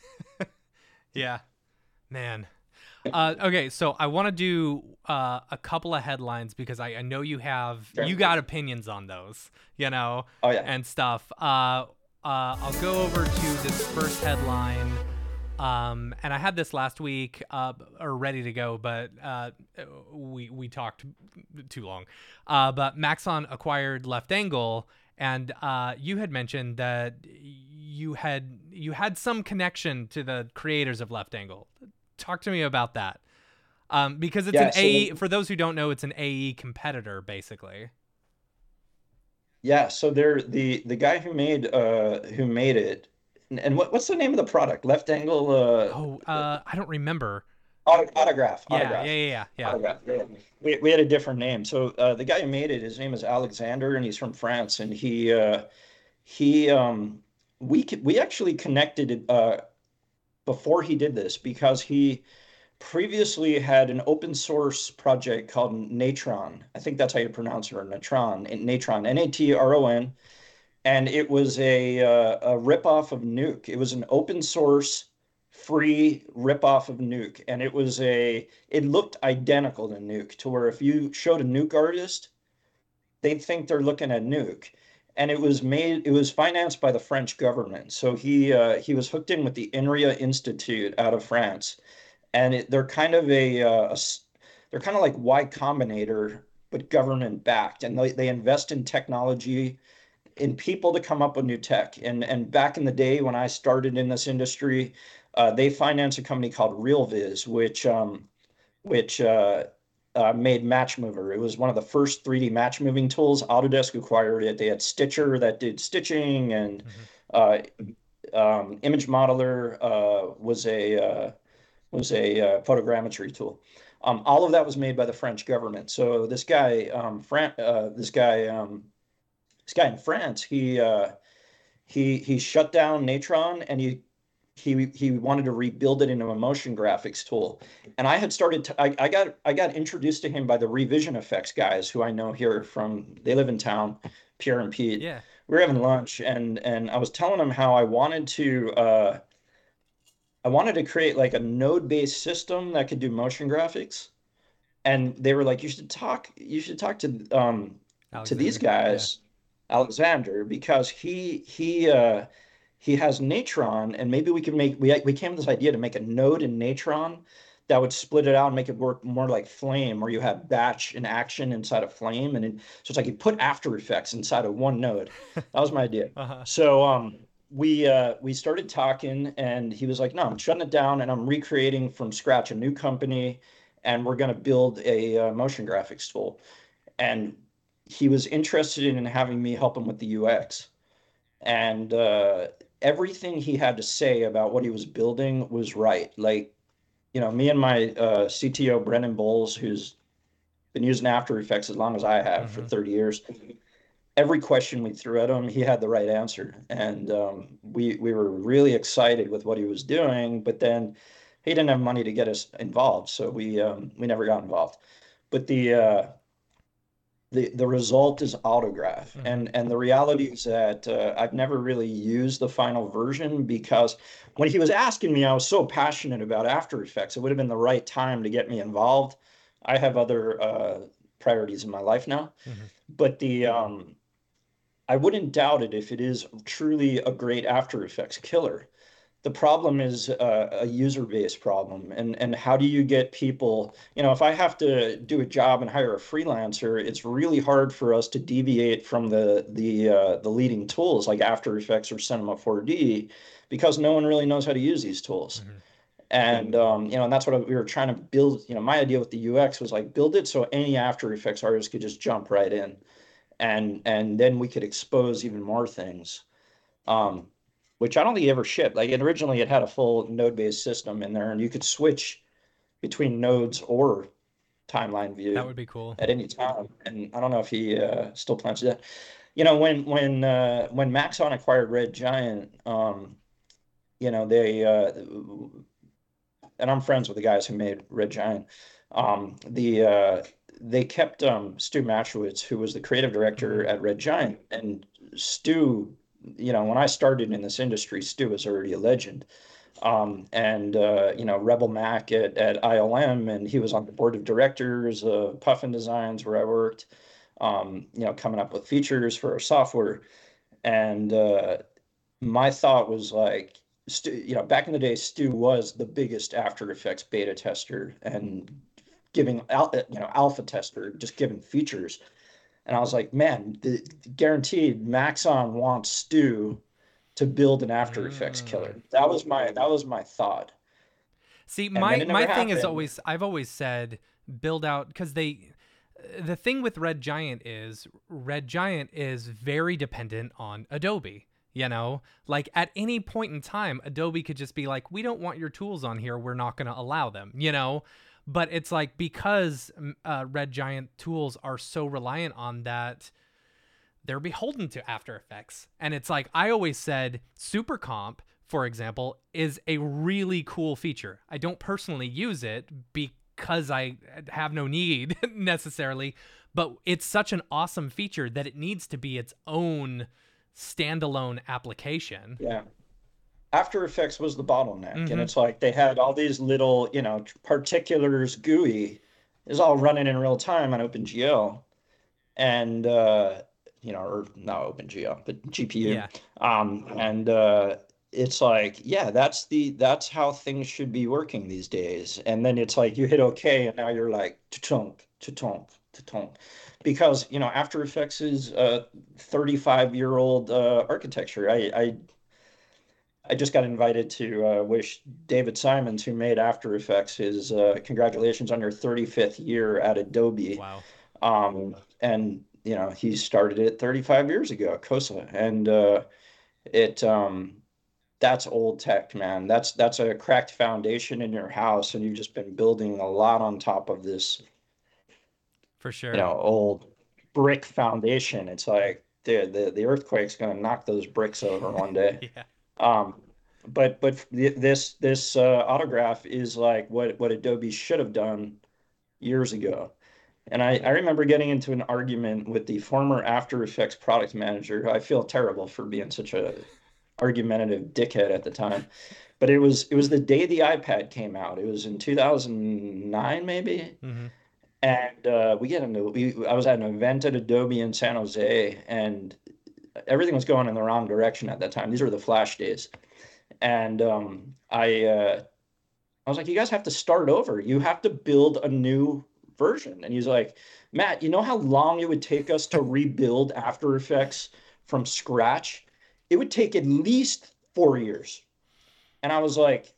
Yeah, man. Uh, okay, so I want to do uh, a couple of headlines because I, I know you have Sure. you got opinions on those, you know, Oh yeah. and stuff. Uh, uh, I'll go over to this first headline. Um, and I had this last week, uh, or ready to go, but uh, we we talked too long. Uh, but Maxon acquired Left Angle, and uh, you had mentioned that you had you had some connection to the creators of Left Angle. Talk to me about that, um, because it's Yeah. an So A E. the, For those who don't know, it's an A E competitor, basically. yeah. So they're the the guy who made uh who made it, and, and what what's the name of the product? Left Angle uh Oh, uh, I don't remember. auto, autograph Yeah, yeah, autograph. yeah, yeah, yeah. Autograph. Yeah. We we had a different name. So uh, the guy who made it, his name is Alexander, and he's from France. And he uh, he um, we we actually connected uh, before he did this because he previously had an open source project called Natron. I think that's how you pronounce it, or Natron, Natron, N A T R O N, and it was a uh, a ripoff of Nuke. It was an open source free ripoff of Nuke, and it was a it looked identical to Nuke, to where if you showed a Nuke artist, they'd think they're looking at Nuke. And it was made it was financed by the French government. So he uh, he was hooked in with the INRIA Institute out of France, and it, they're kind of a, uh, a they're kind of like Y Combinator but government backed, and they, they invest in technology, in people to come up with new tech. And and back in the day when I started in this industry, uh, they financed a company called RealViz, which um, which uh, uh, made Matchmover. It was one of the first three D match moving tools. Autodesk acquired it. They had Stitcher that did stitching, and Mm-hmm. uh, um, Image Modeler uh, was a uh, was a uh, photogrammetry tool. Um, all of that was made by the French government. So this guy, um, Fran- uh, this guy, um, this guy in France, he uh, he he shut down Natron, and he he he wanted to rebuild it into a motion graphics tool. And I had started to, I, I got I got introduced to him by the Revision Effects guys who I know here from, they live in town, Pierre and Pete. Yeah. We were having lunch, and and I was telling them how I wanted to uh, I wanted to create like a node-based system that could do motion graphics. And they were like, you should talk you should talk to um to these Alexander. Yeah. guys, Alexander, because he he uh he has Natron, and maybe we could make we we came to this idea to make a node in Natron that would split it out and make it work more like Flame, where you have batch and action inside of Flame, and it, so it's like you put After Effects inside of one node. That was my idea. Uh-huh. So um we uh we started talking, and he was like, no, I'm shutting it down and I'm recreating from scratch a new company, and we're going to build a uh, motion graphics tool. And he was interested in having me help him with the U X. And uh, everything he had to say about what he was building was right. Like, you know, me and my uh, C T O, Brennan Bowles, who's been using After Effects as long as I have for Mm-hmm. thirty years, every question we threw at him, he had the right answer. And um, we, we were really excited with what he was doing, but then he didn't have money to get us involved. So we, um, we never got involved. But the, uh, the the result is Autograph. Mm-hmm. and and the reality is that uh, I've never really used the final version, because when he was asking me, I was so passionate about After Effects, it would have been the right time to get me involved. I have other uh, priorities in my life now. Mm-hmm. But the um, I wouldn't doubt it if it is truly a great After Effects killer. The problem is uh, a user base problem, and and how do you get people? You know, if I have to do a job and hire a freelancer, it's really hard for us to deviate from the the uh, the leading tools like After Effects or Cinema four D, because no one really knows how to use these tools. Mm-hmm. And um, you know, and that's what we were trying to build. You know, my idea with the U X was like build it so any After Effects artist could just jump right in, and and then we could expose even more things. Um, which I don't think it ever shipped. Like it, originally, it had a full node-based system in there, and you could switch between nodes or timeline view That would be cool. at any time. And I don't know if he uh, still plans to do that. You know, when when uh, when Maxon acquired Red Giant, um, you know, they uh, and I'm friends with the guys who made Red Giant. Um, the uh, they kept um, Stu Matchowitz, who was the creative director Mm-hmm. at Red Giant, and Stu. You know, when I started in this industry, Stu was already a legend. Um, and uh, you know, Rebel Mac at, at I O M, and he was on the board of directors of Puffin Designs where I worked. Um, you know, coming up with features for our software. And uh, my thought was like, Stu, you know, back in the day, Stu was the biggest After Effects beta tester and giving al- you know alpha tester, just giving features. And I was like, man, the, guaranteed Maxon wants Stu to build an After Effects Mm. killer. That was my that was my thought. See, And then my it my never thing is happened. always I've always said build out because they the thing with Red Giant is Red Giant is very dependent on Adobe. You know, like at any point in time, Adobe could just be like, we don't want your tools on here. We're not going to allow them, you know? But it's like because uh, Red Giant tools are so reliant on that, they're beholden to After Effects. And it's like, I always said Super Comp, for example, is a really cool feature. I don't personally use it because I have no need necessarily, but it's such an awesome feature that it needs to be its own standalone application. Yeah. After Effects was the bottleneck. And Mm-hmm. it's like they had all these little, you know, particulars G U I is all running in real time on OpenGL. And uh, you know, or not OpenGL, but G P U. Yeah. Um, and uh, it's like, yeah, that's the that's how things should be working these days. And then it's like you hit OK, and now you're like to-tunk, to-tunk, to-tunk. Because, you know, After Effects is a thirty-five year old uh, architecture. I, I I just got invited to uh, wish David Simons, who made After Effects, his uh, congratulations on your thirty-fifth year at Adobe. Wow. Um, and you know, he started it thirty-five years ago, Cosa, and uh, it um, that's old tech, man. That's that's a cracked foundation in your house, and you've just been building a lot on top of this, For you sure. know, old brick foundation. It's like the the, the earthquake's gonna knock those bricks over one day. Yeah. Um, but but this this uh, autograph is like what what Adobe should have done years ago. And I, I remember getting into an argument with the former After Effects product manager. I feel terrible for being such a argumentative dickhead at the time. But it was it was the day the iPad came out. It was in two thousand nine maybe. Mm-hmm. And uh, we get into we I was at an event at Adobe in San Jose, and everything was going in the wrong direction at that time. These were the flash days. And um, I uh, I was like, you guys have to start over. You have to build a new version. And he's like, Matt, you know how long it would take us to rebuild After Effects from scratch? It would take at least four years. And I was like,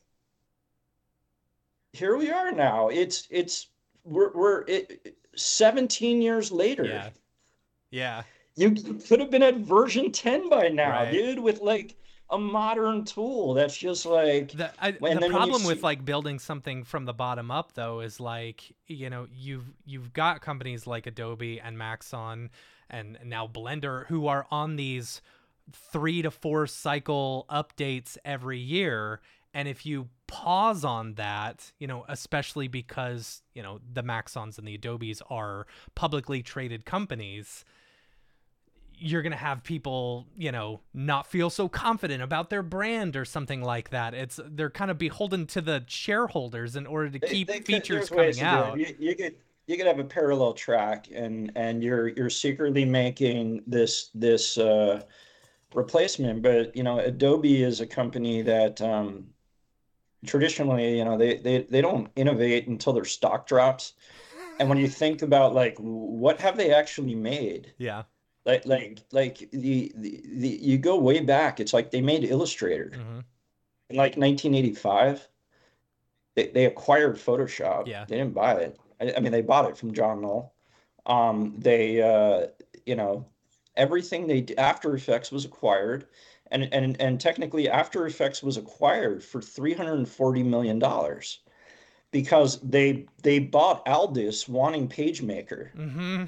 here we are now. It's it's we're we're it, seventeen years later. Yeah. Yeah. You could have been at version ten by now, Right. dude, with like a modern tool that's just like, The I, and the then when you problem with see, like building something from the bottom up though is like, you know, you've you've got companies like Adobe and Maxon and now Blender who are on these three to four cycle updates every year, and if you pause on that, you know, especially because, you know, the Maxons and the Adobes are publicly traded companies, you're going to have people, you know, not feel so confident about their brand or something like that. It's they're kind of beholden to the shareholders in order to they, keep they could, features there's ways coming to do it. out. You, you could you could have a parallel track, and and you're you're secretly making this this uh, replacement. But you know, Adobe is a company that um, traditionally, you know, they they they don't innovate until their stock drops. And when you think about like what have they actually made, Yeah. like like like the the, the you go way back, it's like they made Illustrator Mm-hmm. in like nineteen eighty-five. They they acquired Photoshop. Yeah. They didn't buy it. I, I mean, they bought it from John Knoll. Um, they uh, you know, everything they d- After Effects was acquired, and and and technically After Effects was acquired for three hundred forty million dollars because they they bought Aldus wanting PageMaker. Mm-hmm.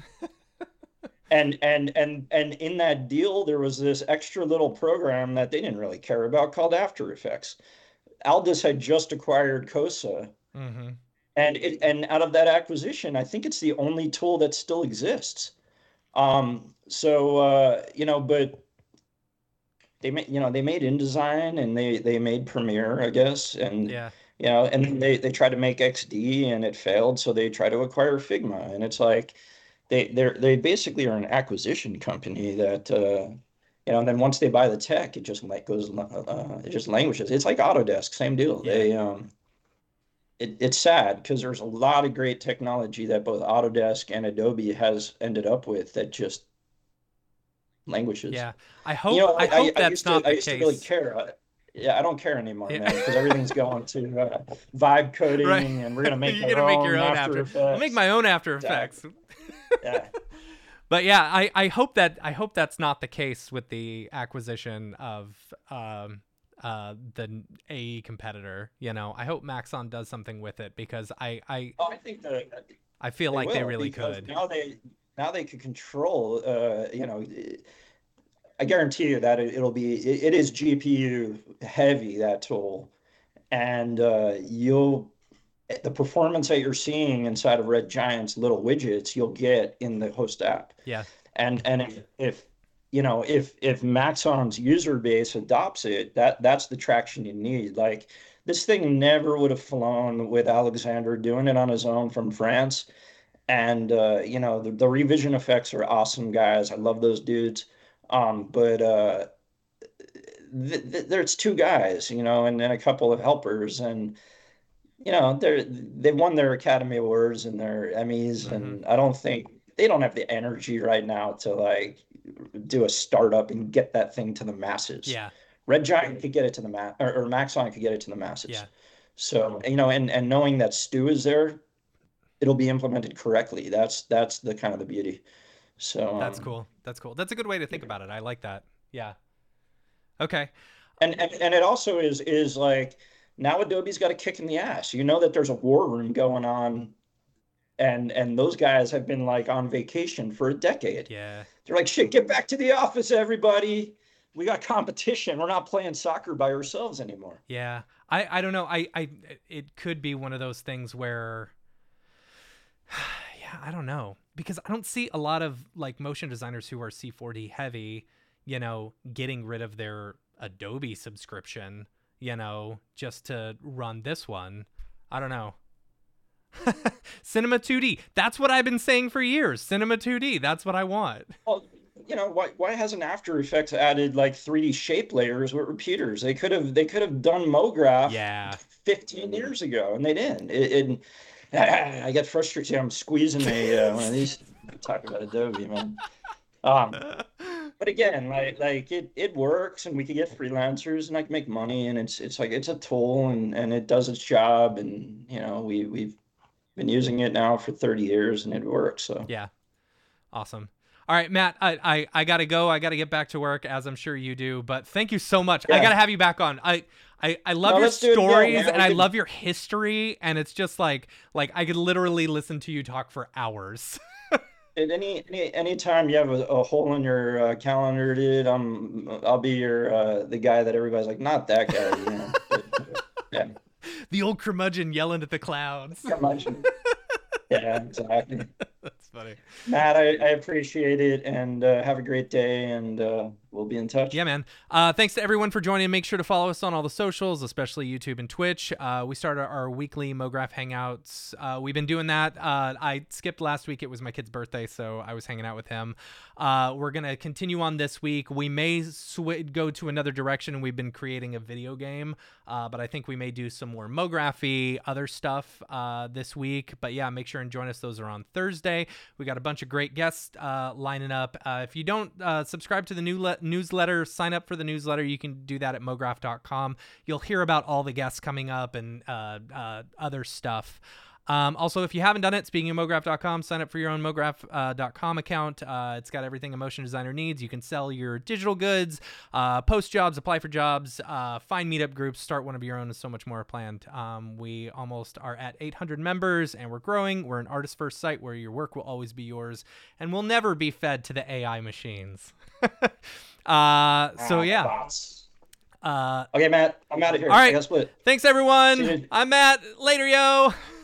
And and and and in that deal, there was this extra little program that they didn't really care about called After Effects. Aldus had just acquired Cosa, Mm-hmm. and it and out of that acquisition, I think it's the only tool that still exists. Um, so uh, you know, but they made you know they made InDesign and they they made Premiere, I guess, and Yeah. you know, and they they tried to make X D and it failed, so they tried to acquire Figma, and it's like they they're they basically are an acquisition company that uh, you know, and then once they buy the tech, it just like goes uh, it just languishes. It's like Autodesk, same deal. Yeah. They um it, it's sad because there's a lot of great technology that both Autodesk and Adobe has ended up with that just languishes. Yeah. I You hope know, I I, I, hope I that's used to not I the used to really case. care. Uh, Yeah, I don't care anymore, Yeah. man, because everything's going to uh, vibe Right. coding, and we're gonna make You're our gonna make your own own After after. I'll make Effects. my own After Effects. Exactly. Yeah. But yeah, I, I hope that I hope that's not the case with the acquisition of um uh the A E competitor. You know, I hope Maxon does something with it because I I Oh, I think that I feel they like they will really because could. now they now they can control. Uh, you know, I guarantee you that it, it'll be it, it is G P U heavy, that tool, and uh, you'll the performance that you're seeing inside of Red Giant's little widgets you'll get in the host app. Yeah. And and if, if you know if if Maxon's user base adopts it, that that's the traction you need. Like this thing never would have flown with Alexander doing it on his own from France. And uh, you know the, the revision effects are awesome, guys. I love those dudes. Um, but uh, th th there's two guys, you know, and then a couple of helpers, and you know, they're they've won their Academy Awards and their Emmys, Mm-hmm. and I don't think they don't have the energy right now to like do a startup and get that thing to the masses. Yeah. Red Giant could get it to the mass, or, or Maxon could get it to the masses. Yeah. So, you know, and and knowing that Stu is there, it'll be implemented correctly. That's that's the kind of the beauty. So, That's um, cool. That's cool. That's a good way to think about it. I like that. Yeah. Okay. and and and it also is is like now Adobe's got a kick in the ass. You know that there's a war room going on, and and those guys have been like on vacation for a decade. Yeah. They're like, shit, get back to the office, everybody. We got competition. We're not playing soccer by ourselves anymore. Yeah. I I don't know. I I it could be one of those things where yeah, I don't know. Because I don't see a lot of like motion designers who are C four D heavy, you know, getting rid of their Adobe subscription, you know, just to run this one. I don't know. Cinema two D. That's what I've been saying for years. Cinema two D. That's what I want. Well, you know, why why hasn't After Effects added like three D shape layers with repeaters? They could have they could have done MoGraph Yeah. fifteen years ago, and they didn't. It, it I get frustrated. See, I'm squeezing a uh, one of these. Talk about Adobe, man. Um, but again, like like it it works, and we can get freelancers, and I can make money, and it's it's like it's a tool, and and it does its job, and you know we we've been using it now for thirty years, and it works. So Yeah. Awesome. All right, Matt, I, I, I got to go. I got to get back to work, as I'm sure you do. But thank you so much. I yeah, got to have you back on. I, I, I love no, your let's do it again, stories man. and We I could, love your history. And it's just like, like I could literally listen to you talk for hours. at any any anytime you have a, a hole in your uh, calendar, dude, I'm I'll be your uh, the guy that everybody's like, not that guy, you know. But, uh, yeah, The old curmudgeon yelling at the clouds. come on. Yeah, exactly. That's funny. Matt, I, I appreciate it, and uh, have a great day, and uh, We'll be in touch. Yeah, man. Uh, thanks to everyone for joining. Make sure to follow us on all the socials, especially YouTube and Twitch. Uh, we started our weekly MoGraph Hangouts. Uh, we've been doing that. Uh, I skipped last week. It was my kid's birthday, so I was hanging out with him. Uh, we're going to continue on this week. We may sw- go to another direction. We've been creating a video game, uh, but I think we may do some more MoGraphy, other stuff uh, this week. But yeah, make sure and join us. Those are on Thursday. We got a bunch of great guests uh, lining up. Uh, if you don't uh, subscribe to the new le- newsletter, sign up for the newsletter. You can do that at mograph dot com. You'll hear about all the guests coming up and uh, uh, other stuff. Um, also, if you haven't done it, speaking of mograph dot com, sign up for your own mograph dot com uh, account. Uh, it's got everything a motion designer needs. You can sell your digital goods, uh, post jobs, apply for jobs, uh, find meetup groups, start one of your own, and so much more planned. Um, we almost are at eight hundred members, and we're growing. We're an artist-first site where your work will always be yours and will never be fed to the A I machines. uh, so, yeah. Uh, okay, Matt, I'm out of here. All right. I gotta split. Thanks, everyone. I'm Matt. Later, yo.